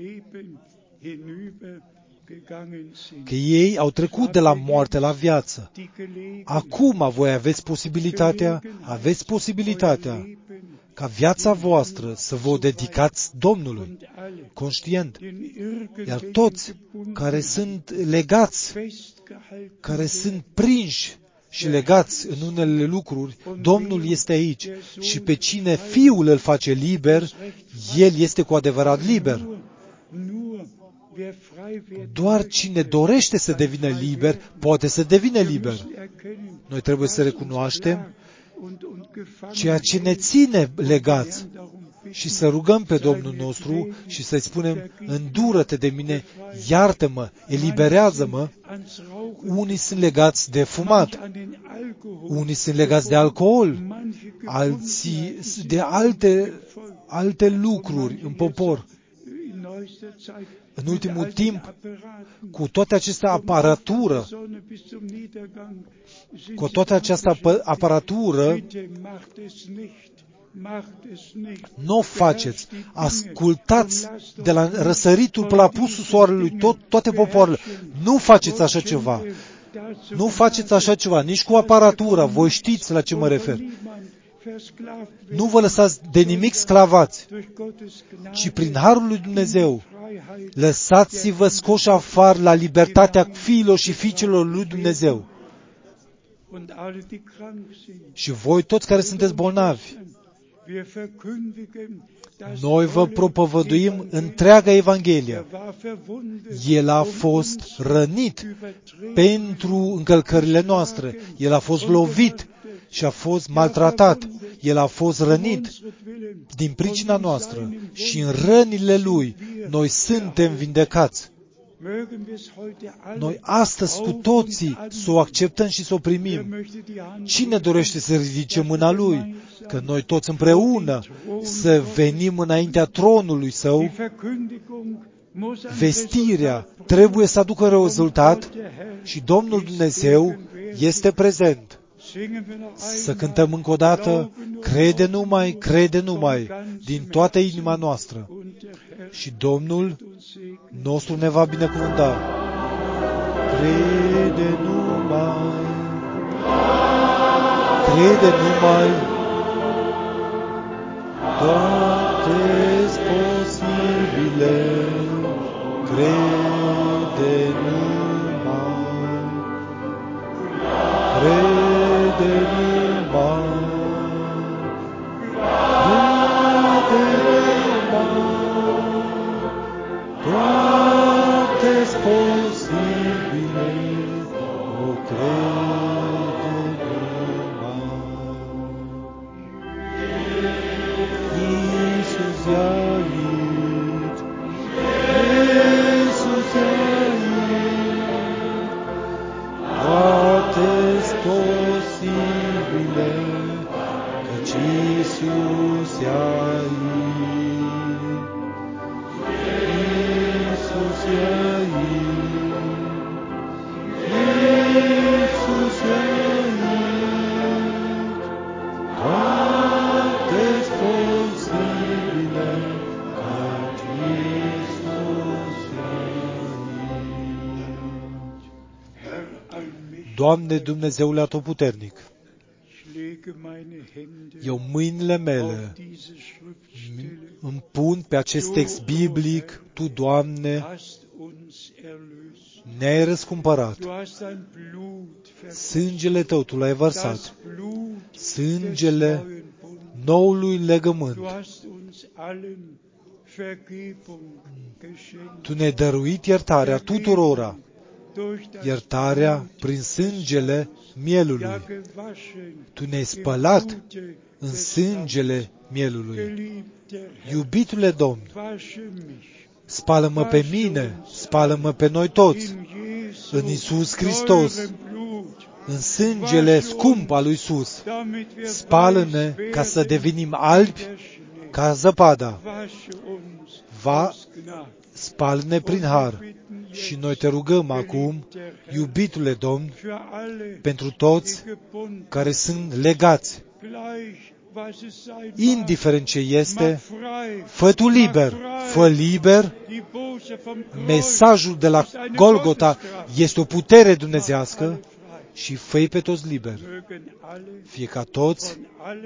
că ei au trecut de la moarte la viață. Acum voi aveți posibilitatea, aveți posibilitatea ca viața voastră să vă dedicați Domnului, conștient. Iar toți care sunt legați, care sunt prinși și legați în unele lucruri, Domnul este aici. Și pe cine Fiul îl face liber, el este cu adevărat liber. Doar cine dorește să devină liber, poate să devină liber. Noi trebuie să recunoaștem ceea ce ne ține legați și să rugăm pe Domnul nostru și să-i spunem, îndură-te de mine, iartă-mă, eliberează-mă. Unii sunt legați de fumat, unii sunt legați de alcool, alții de alte, alte lucruri în popor. În ultimul timp, cu toată această aparatură, cu toată această aparatură, nu o faceți. Ascultați de la răsăritul până la apusul soarelui tot, toate popoarele. Nu faceți așa ceva. Nu faceți așa ceva, nici cu aparatura. Voi știți la ce mă refer. Nu vă lăsați de nimic sclavați, ci prin harul lui Dumnezeu lăsați-vă scoși afară la libertatea fiilor și fiicelor lui Dumnezeu. Și voi toți care sunteți bolnavi, Noi vă propovăduim întreaga Evanghelie. El a fost rănit pentru încălcările noastre. El a fost lovit și a fost maltratat. El a fost rănit din pricina noastră și în rănile Lui noi suntem vindecați. Noi astăzi cu toții să o acceptăm și să o primim. Cine dorește să ridice mâna Lui? Că noi toți împreună să venim înaintea tronului Său. Vestirea trebuie să aducă rezultat și Domnul Dumnezeu este prezent. Să cântăm încă o dată, crede numai, crede numai, din toată inima noastră. Și Domnul nostru ne va binecuvânta. Crede numai, crede numai, toate-s posibile, crede numai, crede numai, toate-s posibile, o crede numai. Iisus e aici, Iisus e aici, toate-s posibile, căci Iisus e aici. Iisus e aici, Iisus e aici, toate-s posibile, căci Iisus e aici. Doamne Dumnezeule Atotputernic, eu mâinile mele îmi pun pe acest text biblic. Tu, Doamne, ne-ai răscumpărat. Sângele Tău Tu l-ai vărsat. Sângele noului legământ. Tu ne-ai dăruit iertarea tuturora. Iertarea prin sângele mielului. Tu ne-ai spălat în sângele mielului. Iubitule Domn, spală-mă pe mine, spală-mă pe noi toți, în Iisus Hristos, în sângele scump al lui Iisus. Spală-ne ca să devenim albi ca zăpada. Va, spală-ne prin har. Și noi te rugăm acum, iubitule Domn, pentru toți care sunt legați, indiferent ce este, fă Tu liber, fă liber. Mesajul de la Golgota este o putere dumnezească și fă-i pe toți liberi. Fie ca toți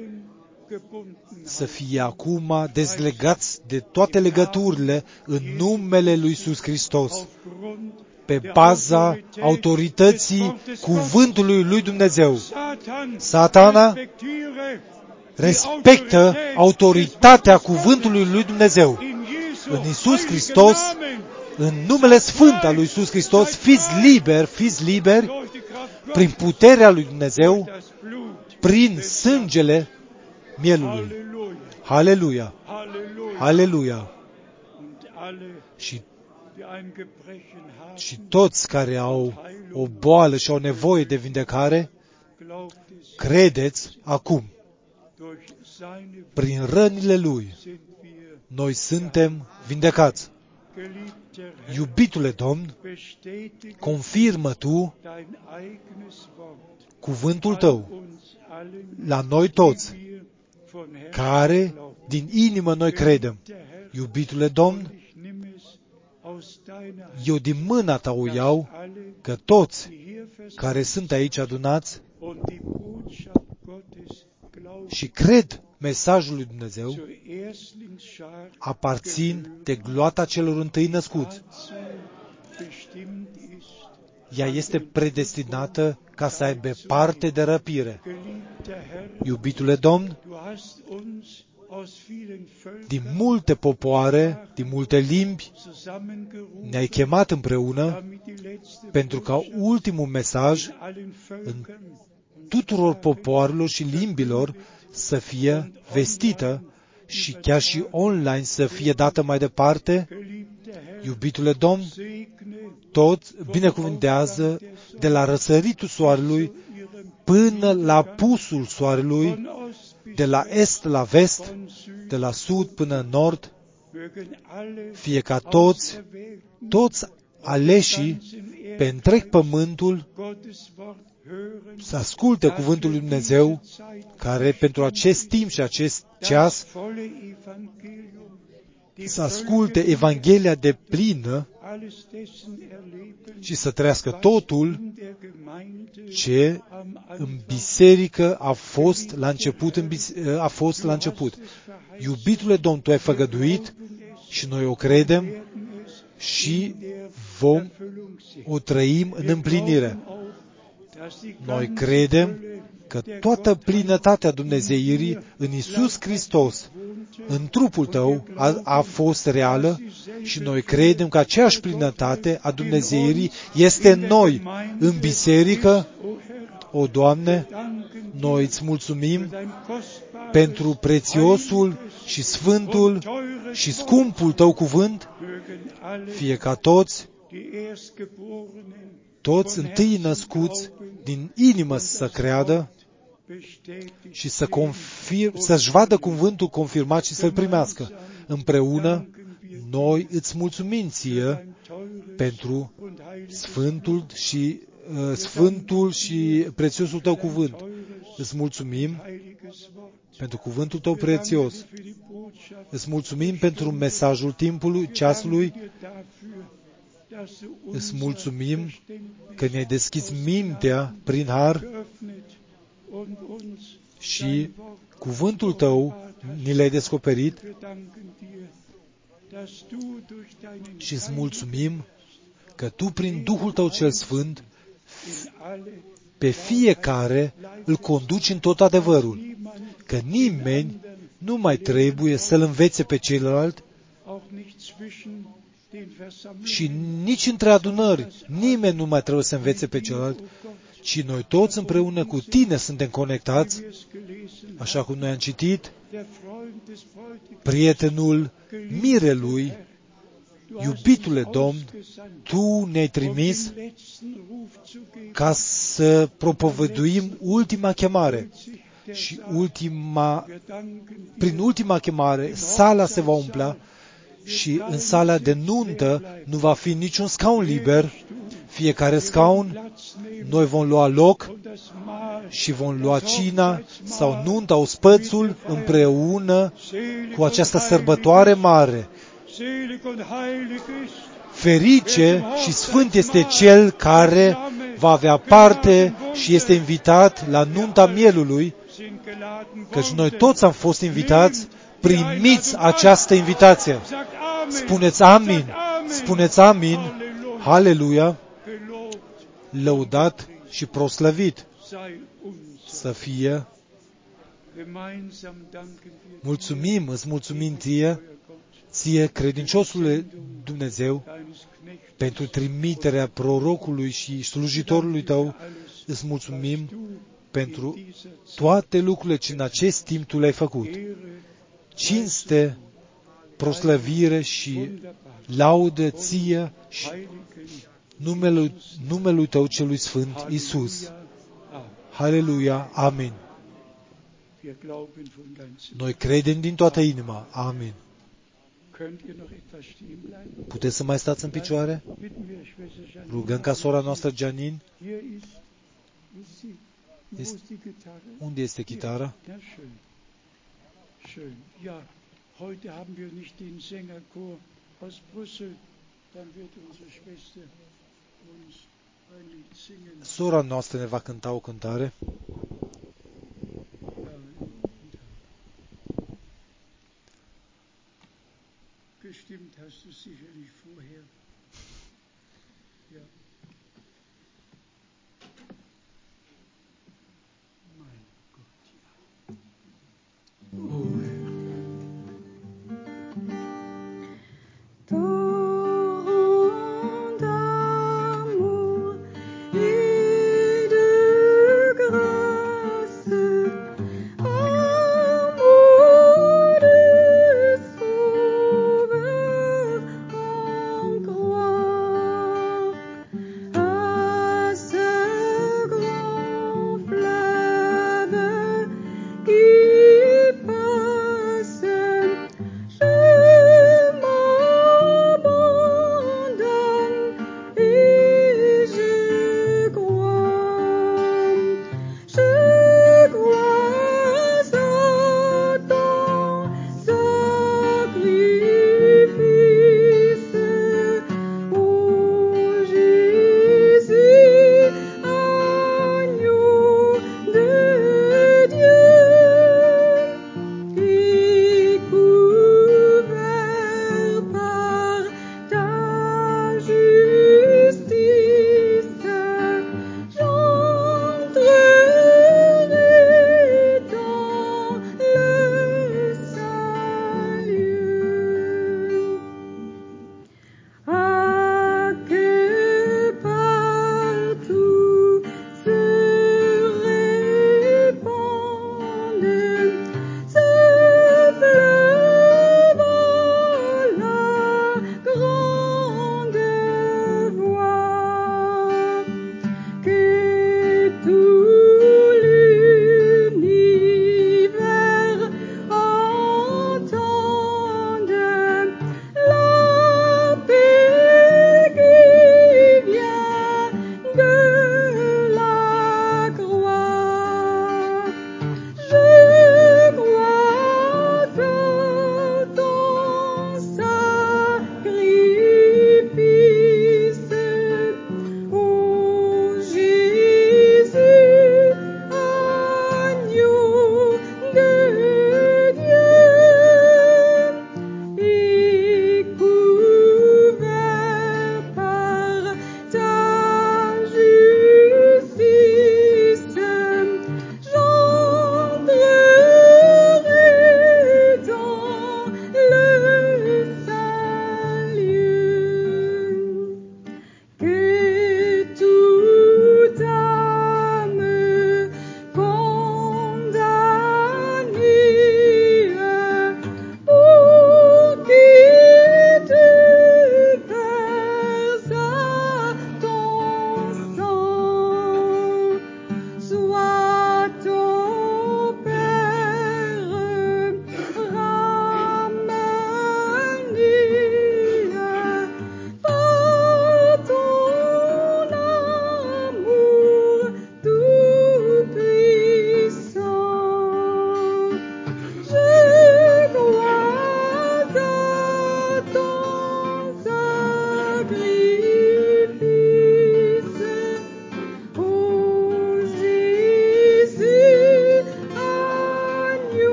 să fie acum dezlegați de toate legăturile în numele lui Iisus Hristos, pe baza autorității cuvântului lui Dumnezeu. Satana respectă autoritatea cuvântului lui Dumnezeu. În Iisus Hristos, în numele sfânt al lui Iisus Hristos, fiți liberi, fiți liberi prin puterea lui Dumnezeu, prin sângele mielului. Haleluia! Haleluia! Și, și toți care au o boală și au nevoie de vindecare, credeți acum, prin rănile Lui, noi suntem vindecați. Iubitule Domn, confirmă Tu cuvântul Tău la noi toți, care din inimă noi credem. Iubitule Domn, eu din mâna Ta o iau, că toți care sunt aici adunați și cred mesajul lui Dumnezeu, aparțin de gloata celor întâi născuți. Ea este predestinată ca să aibă parte de răpire. Iubitule Domn, din multe popoare, din multe limbi, ne-ai chemat împreună pentru ca ultimul mesaj în tuturor popoarelor și limbilor să fie vestită și chiar și online să fie dată mai departe. Iubitule Domn, toți binecuvântează de la răsăritul soarelui până la pusul soarelui, de la est la vest, de la sud până în nord, fie ca toți, toți aleșii pe întreg pământul să asculte cuvântul lui Dumnezeu, care pentru acest timp și acest ceas să asculte Evanghelia de plină și să trăiască totul ce în biserică a fost la început, în bise- a fost la început. Iubitule Domn, Tu ai făgăduit și noi o credem și vom o trăim în împlinire. Noi credem că toată plinătatea Dumnezeirii în Iisus Hristos, în trupul Tău, a, a fost reală și noi credem că aceeași plinătate a Dumnezeirii este în noi, în biserică. O, Doamne, noi îți mulțumim pentru prețiosul și sfântul și scumpul Tău cuvânt, fie ca toți, toți întâi născuți din inimă să creadă și să confir, să-și vadă cuvântul confirmat și să-l primească. Împreună, noi îți mulțumim Ție pentru sfântul și, uh, sfântul și prețiosul Tău cuvânt. Îți mulțumim pentru cuvântul Tău prețios. Îți mulțumim pentru mesajul timpului, ceasului. Îți mulțumim că ne-ai deschis mintea prin har și cuvântul Tău ni l-ai descoperit și îți mulțumim că Tu, prin Duhul Tău cel Sfânt, pe fiecare îl conduci în tot adevărul, că nimeni nu mai trebuie să-l învețe pe celălalt și nici între adunări nimeni nu mai trebuie să învețe pe celălalt, ci noi toți împreună cu Tine suntem conectați, așa cum noi am citit, prietenul mirelui, iubitule Domn, Tu ne-ai trimis ca să propovăduim ultima chemare și ultima, prin ultima chemare sala se va umpla și în sala de nuntă nu va fi niciun scaun liber. Fiecare scaun, noi vom lua loc și vom lua cina sau nunta, ospățul împreună cu această sărbătoare mare. Ferice și sfânt este cel care va avea parte și este invitat la nunta mielului, căci noi toți am fost invitați. Primiți această invitație. Spuneți amin. Spuneți amin. Haleluia. Lăudat și proslăvit să fie. Mulțumim, îți mulțumim Ție, Ție, credinciosule Dumnezeu, pentru trimiterea prorocului și slujitorului Tău. Îți mulțumim pentru toate lucrurile ce în acest timp Tu le-ai făcut. Cinste, proslăvire și laudă Ție și numelui, numelui Tău celui Sfânt, Iisus. Haleluia, amin. Noi credem din toată inima. Amin. Puteți să mai stați în picioare? Rugăm ca sora noastră Janin. Este... Unde este chitara? Heute haben wir nicht den Sängerchor aus Brüssel, dann wird unsere Schwester uns ein Lied singen. Sora noastră ne va cânta o cântare. Bestimmt hast du sicherlich vorher. Ja. Mein Gott, ja. Oh Herr.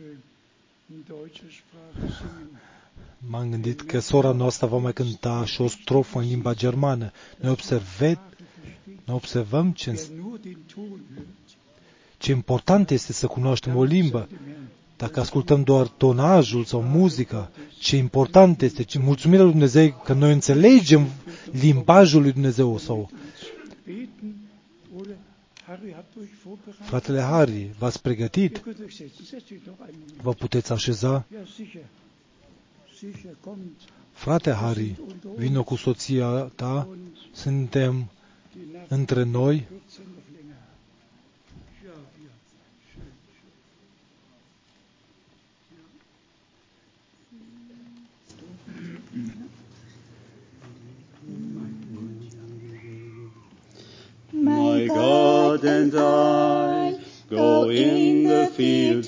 M-am gândit că sora noastră va mai cânta și o strofă în limba germană. Noi observăm, noi observăm ce, ce important este să cunoaștem o limbă. Dacă ascultăm doar tonajul sau muzica, ce important este, ce mulțumirea lui Dumnezeu că noi înțelegem limbajul lui Dumnezeu. Sau fratele Harry, v-ați pregătit? Vă puteți așeza? Frate Harry, vină cu soția ta, suntem între noi. My God and I go in the fields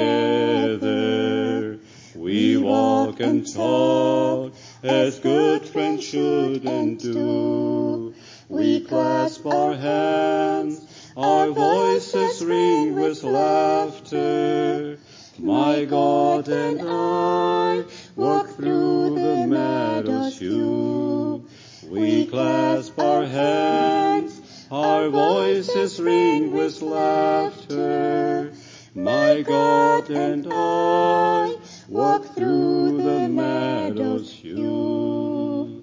together. We walk and talk as good friends should and do. We clasp our hands, our voices ring with laughter. My God and I walk through the meadows too. We clasp our hands, our voices ring with laughter. My God and I walk through the meadows too.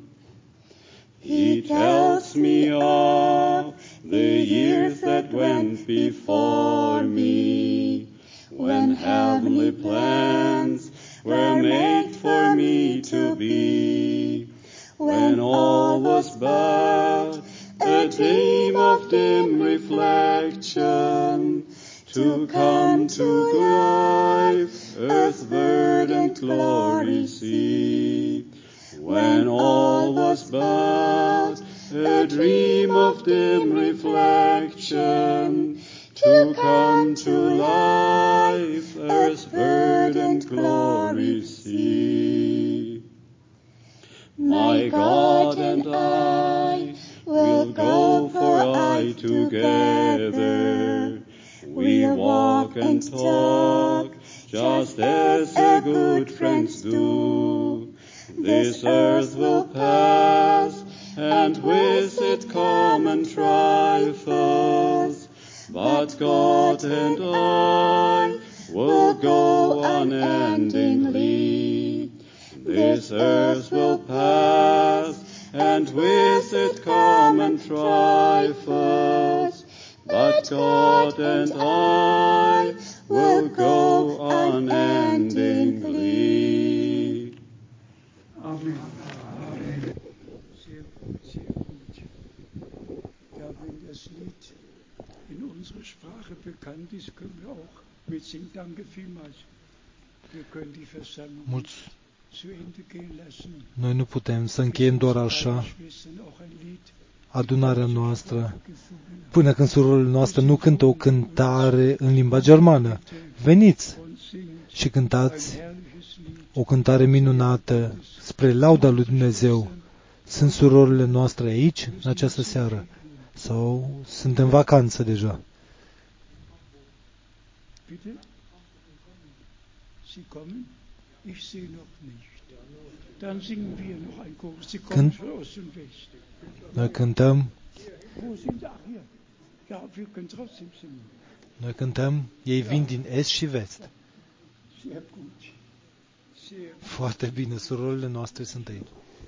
He tells me of the years that went before me, when heavenly plans were made for me to be, when all was but a dream of dim reflection, to come to life, earth's verdant glory see. When all was but a dream of dim reflection, to come to life, earth's verdant glory see. My God and I will go for aye together. We walk and talk just as the good friends do. This earth will pass, and with it common trifles, but God and I will go unendingly. This earth will pass, and with it common trifles, but God and I will go unendingly. Amen. Amen. Sehr gut, sehr gut. Ja, wenn das Lied in unserer Sprache bekannt ist, können wir auch mitsingen. Danke vielmals. Wir können die Versammlung Mulț- zu Ende gehen lassen. Noi nu putem să încheiem doar așa adunarea noastră până când surorile noastre nu cântă o cântare în limba germană. Veniți și cântați o cântare minunată spre lauda lui Dumnezeu. Sunt surorile noastre aici în această seară? Sau sunt în vacanță deja? Când noi cântăm, noi cântăm, ei vin din est și vest. Foarte bine, surorile noastre sunt aici.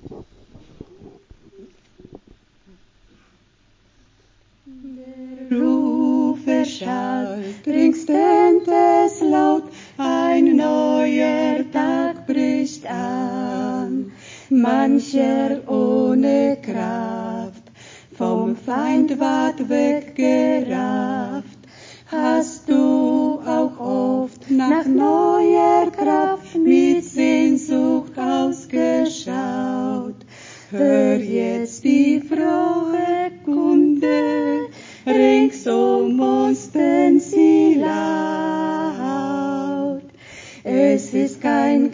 Rufe schallt, ringsend es laut, ein neuer Tag bricht an. Mancher ohne Kraft, vom Feind ward weggerafft. Hast du auch oft nach neuer Kraft mit Sehnsucht ausgeschaut? Hör jetzt die frohe Kunde, rings um uns denn sie laut. Es ist kein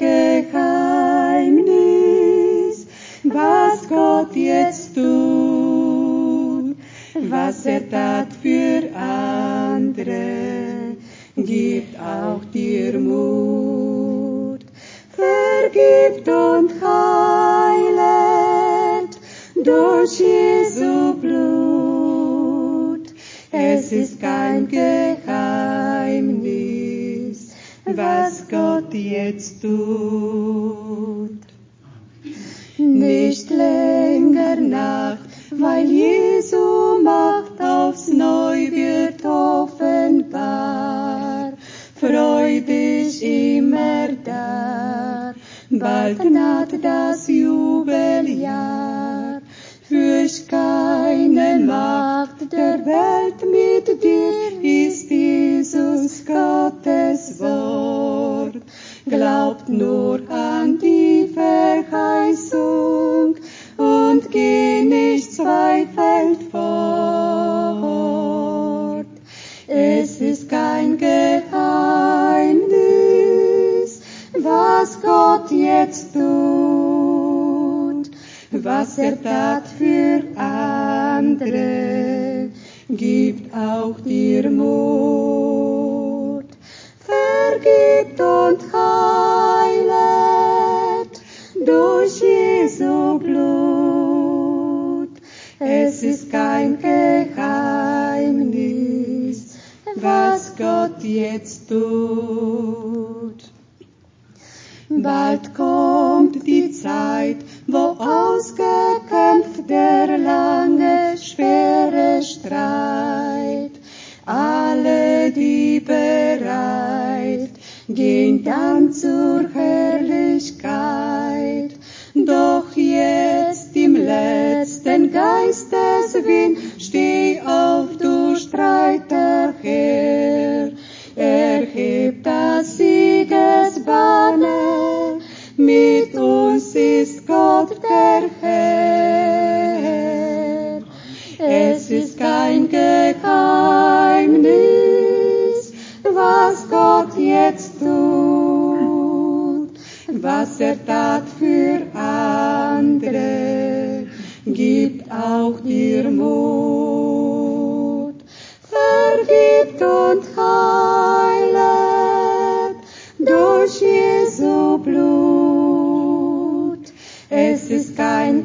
Geheimnis, was Gott jetzt tut, was er tat für andere, gibt auch dir Mut. vergibt und heilet durch Jesu Blut. Es ist kein Geheimnis, was Gott jetzt tut. Nicht länger Nacht, weil Jesu Macht aufs Neu wird offenbar. Freu dich immer da, bald naht das Jubeljahr. Fürcht keine Macht der Welt mit dir, ist Jesus Gottes Wort. Glaubt nur an die Verheißung und geh nicht zweifelnd fort. Es ist kein Geheimnis, was Gott jetzt tut, was er tat für andere, gibt auch dir Mut. Vergibt und heilet durch Jesu Blut. Es ist kein Geheimnis, was Gott jetzt tut. Bald kommt die Zeit, wo ausgekämpft der lange, schwere Streit. Alle, die bereit, gehen dann zur Herrlichkeit. Doch jetzt im letzten Geisteswind, steh auf, du Streiterherr. Erhebt das Siegesbanner, mit uns ist Gott der Herr. Es ist kein Geheimnis, was Gott jetzt tut, was er tat für andere, gibt auch dir Mut. Vergibt und heilet durch Jesu Blut. Es ist kein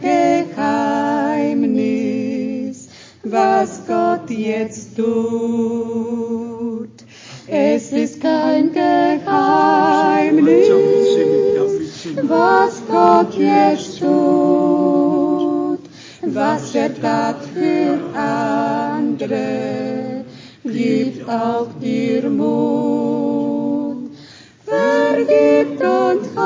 Geheimnis, was Gott jetzt tut. Es ist kein Geheimnis, was Gott jetzt tut, was er tat für andere, gibt auch dir Mut. Vergibt und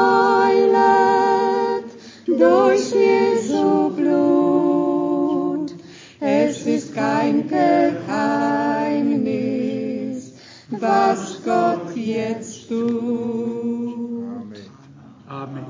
heilet durch Jesu Blut. Es ist kein Geheimnis, was Gott jetzt tut. Amen.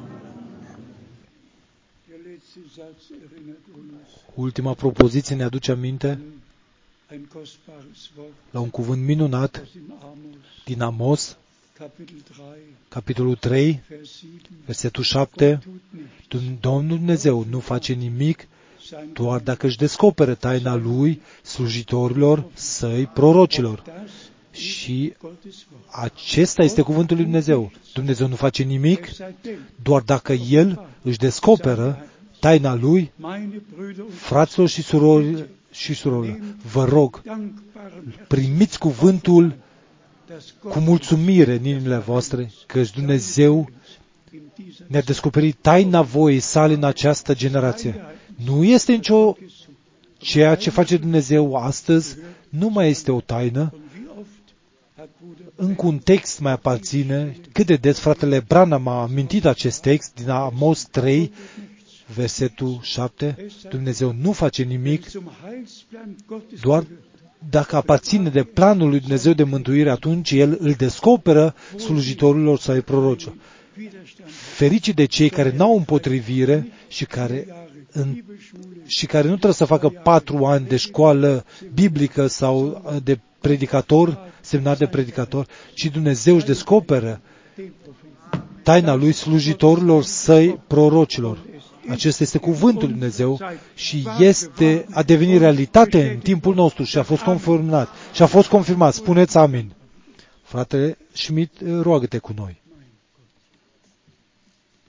Der letzte Satz erinnert uns Ultima propoziție ne aduce aminte ein kostbares Wort la un cuvânt minunat aus dem Amos, din Amos, Kapitel drei, capitolul trei, Vers sieben. versetul șapte. Tut nichts, Domnul Dumnezeu nu face nimic sein doar dacă își descoperă taina Lui slujitorilor săi, prorocilor. das Și Gottes Wort. acesta este cuvântul lui Dumnezeu. Dumnezeu nu face nimic Es sei denn, doar dacă El își descoperă taina Lui. meine Brüder und Fraților și surori și surorilor, vă rog, dankbaren primiți cuvântul dass cu Gott mulțumire în inimile voastre, că Dumnezeu in dieser ne-a descoperit taina voii sale în această generație. Nu este nicio ceea ce face Dumnezeu astăzi, nu mai este o taină. und wie oft hat Bruder Încă un text mai aparține, cât de des fratele Branham a amintit acest text din Amos trei, versetul șapte. Dumnezeu nu face nimic zum Heilsplan Gottes doar dacă aparține de planul lui Dumnezeu de mântuire, atunci El îl descoperă slujitorilor săi proroci. Widerstand Fericii de cei care n-au împotrivire și care, în, și care nu trebuie să facă patru ani de școală biblică sau de predicator, semnat de predicator, ci Dumnezeu își descoperă taina lui slujitorilor săi prorocilor. Acesta este cuvântul lui Dumnezeu și este, a devenit realitate în timpul nostru și a fost confirmat. Și a fost confirmat. Spuneți amin. Fratele Schmidt, roagă-te cu noi.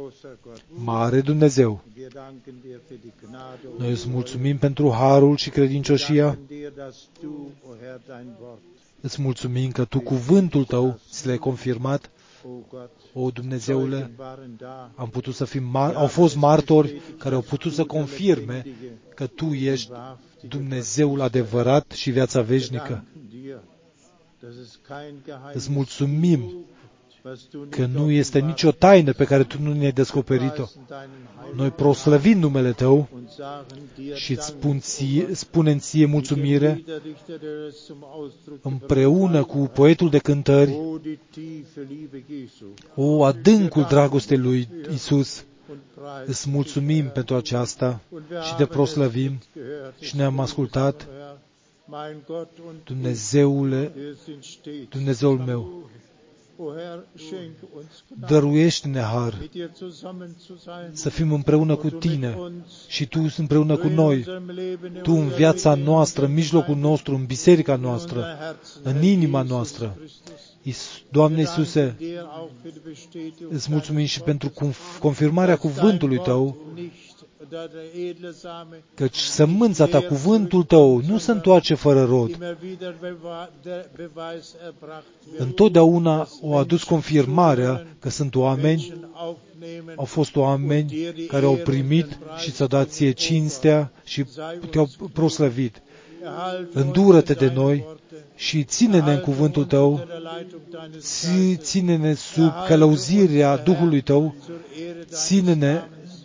Mare Dumnezeu, noi îți mulțumim pentru harul și credincioșia. Îți mulțumim că Tu cuvântul Tău ți l-ai confirmat. O, Dumnezeule, am putut să fim mar- au fost martori care au putut să confirme că Tu ești Dumnezeul adevărat și viața veșnică. Îți mulțumim că nu este nicio taină pe care Tu nu ne-ai descoperit-o. Noi proslăvim numele Tău și îți spun ție, spunem ție mulțumire împreună cu poetul de cântări, o adâncul dragostei lui Isus. Îți mulțumim pentru aceasta și te proslăvim și ne-am ascultat. Dumnezeule, Dumnezeul meu, dăruiește-ne har să fim împreună cu Tine și Tu împreună cu noi, Tu în viața noastră, în mijlocul nostru, în biserica noastră, în inima noastră. Doamne Iisuse, îți mulțumim și pentru confirmarea cuvântului Tău, căci sămânța Ta, cuvântul Tău, nu se întoarce fără rod. Întotdeauna au adus confirmarea că sunt oameni, au fost oameni care au primit și ți-au dat ție cinstea și te-au proslăvit. Îndură-te de noi și ține-ne în cuvântul Tău, ține-ne sub călăuzirea Duhului Tău, ține-ne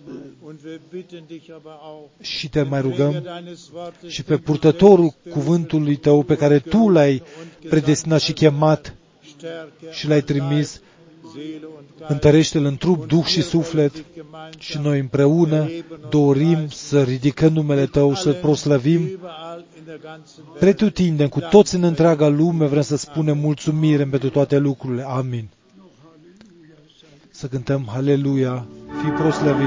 și te mai rugăm și pe purtătorul cuvântului Tău pe care Tu l-ai predestinat și chemat și l-ai trimis, întărește-l în trup, duh și suflet și noi împreună dorim să ridicăm numele Tău, să-L proslăvim pretutindeni, cu toți în întreaga lume, vrem să spunem mulțumire pentru toate lucrurile. Amin. Să cântăm Haleluia, fii proslăvit.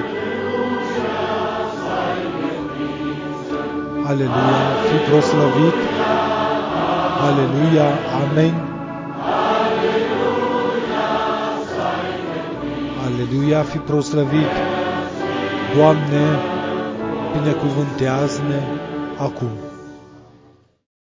Aleluia, fii proslăvit. Aleluia, amen. Aleluia, fii proslăvit. Doamne, binecuvântează-ne acum.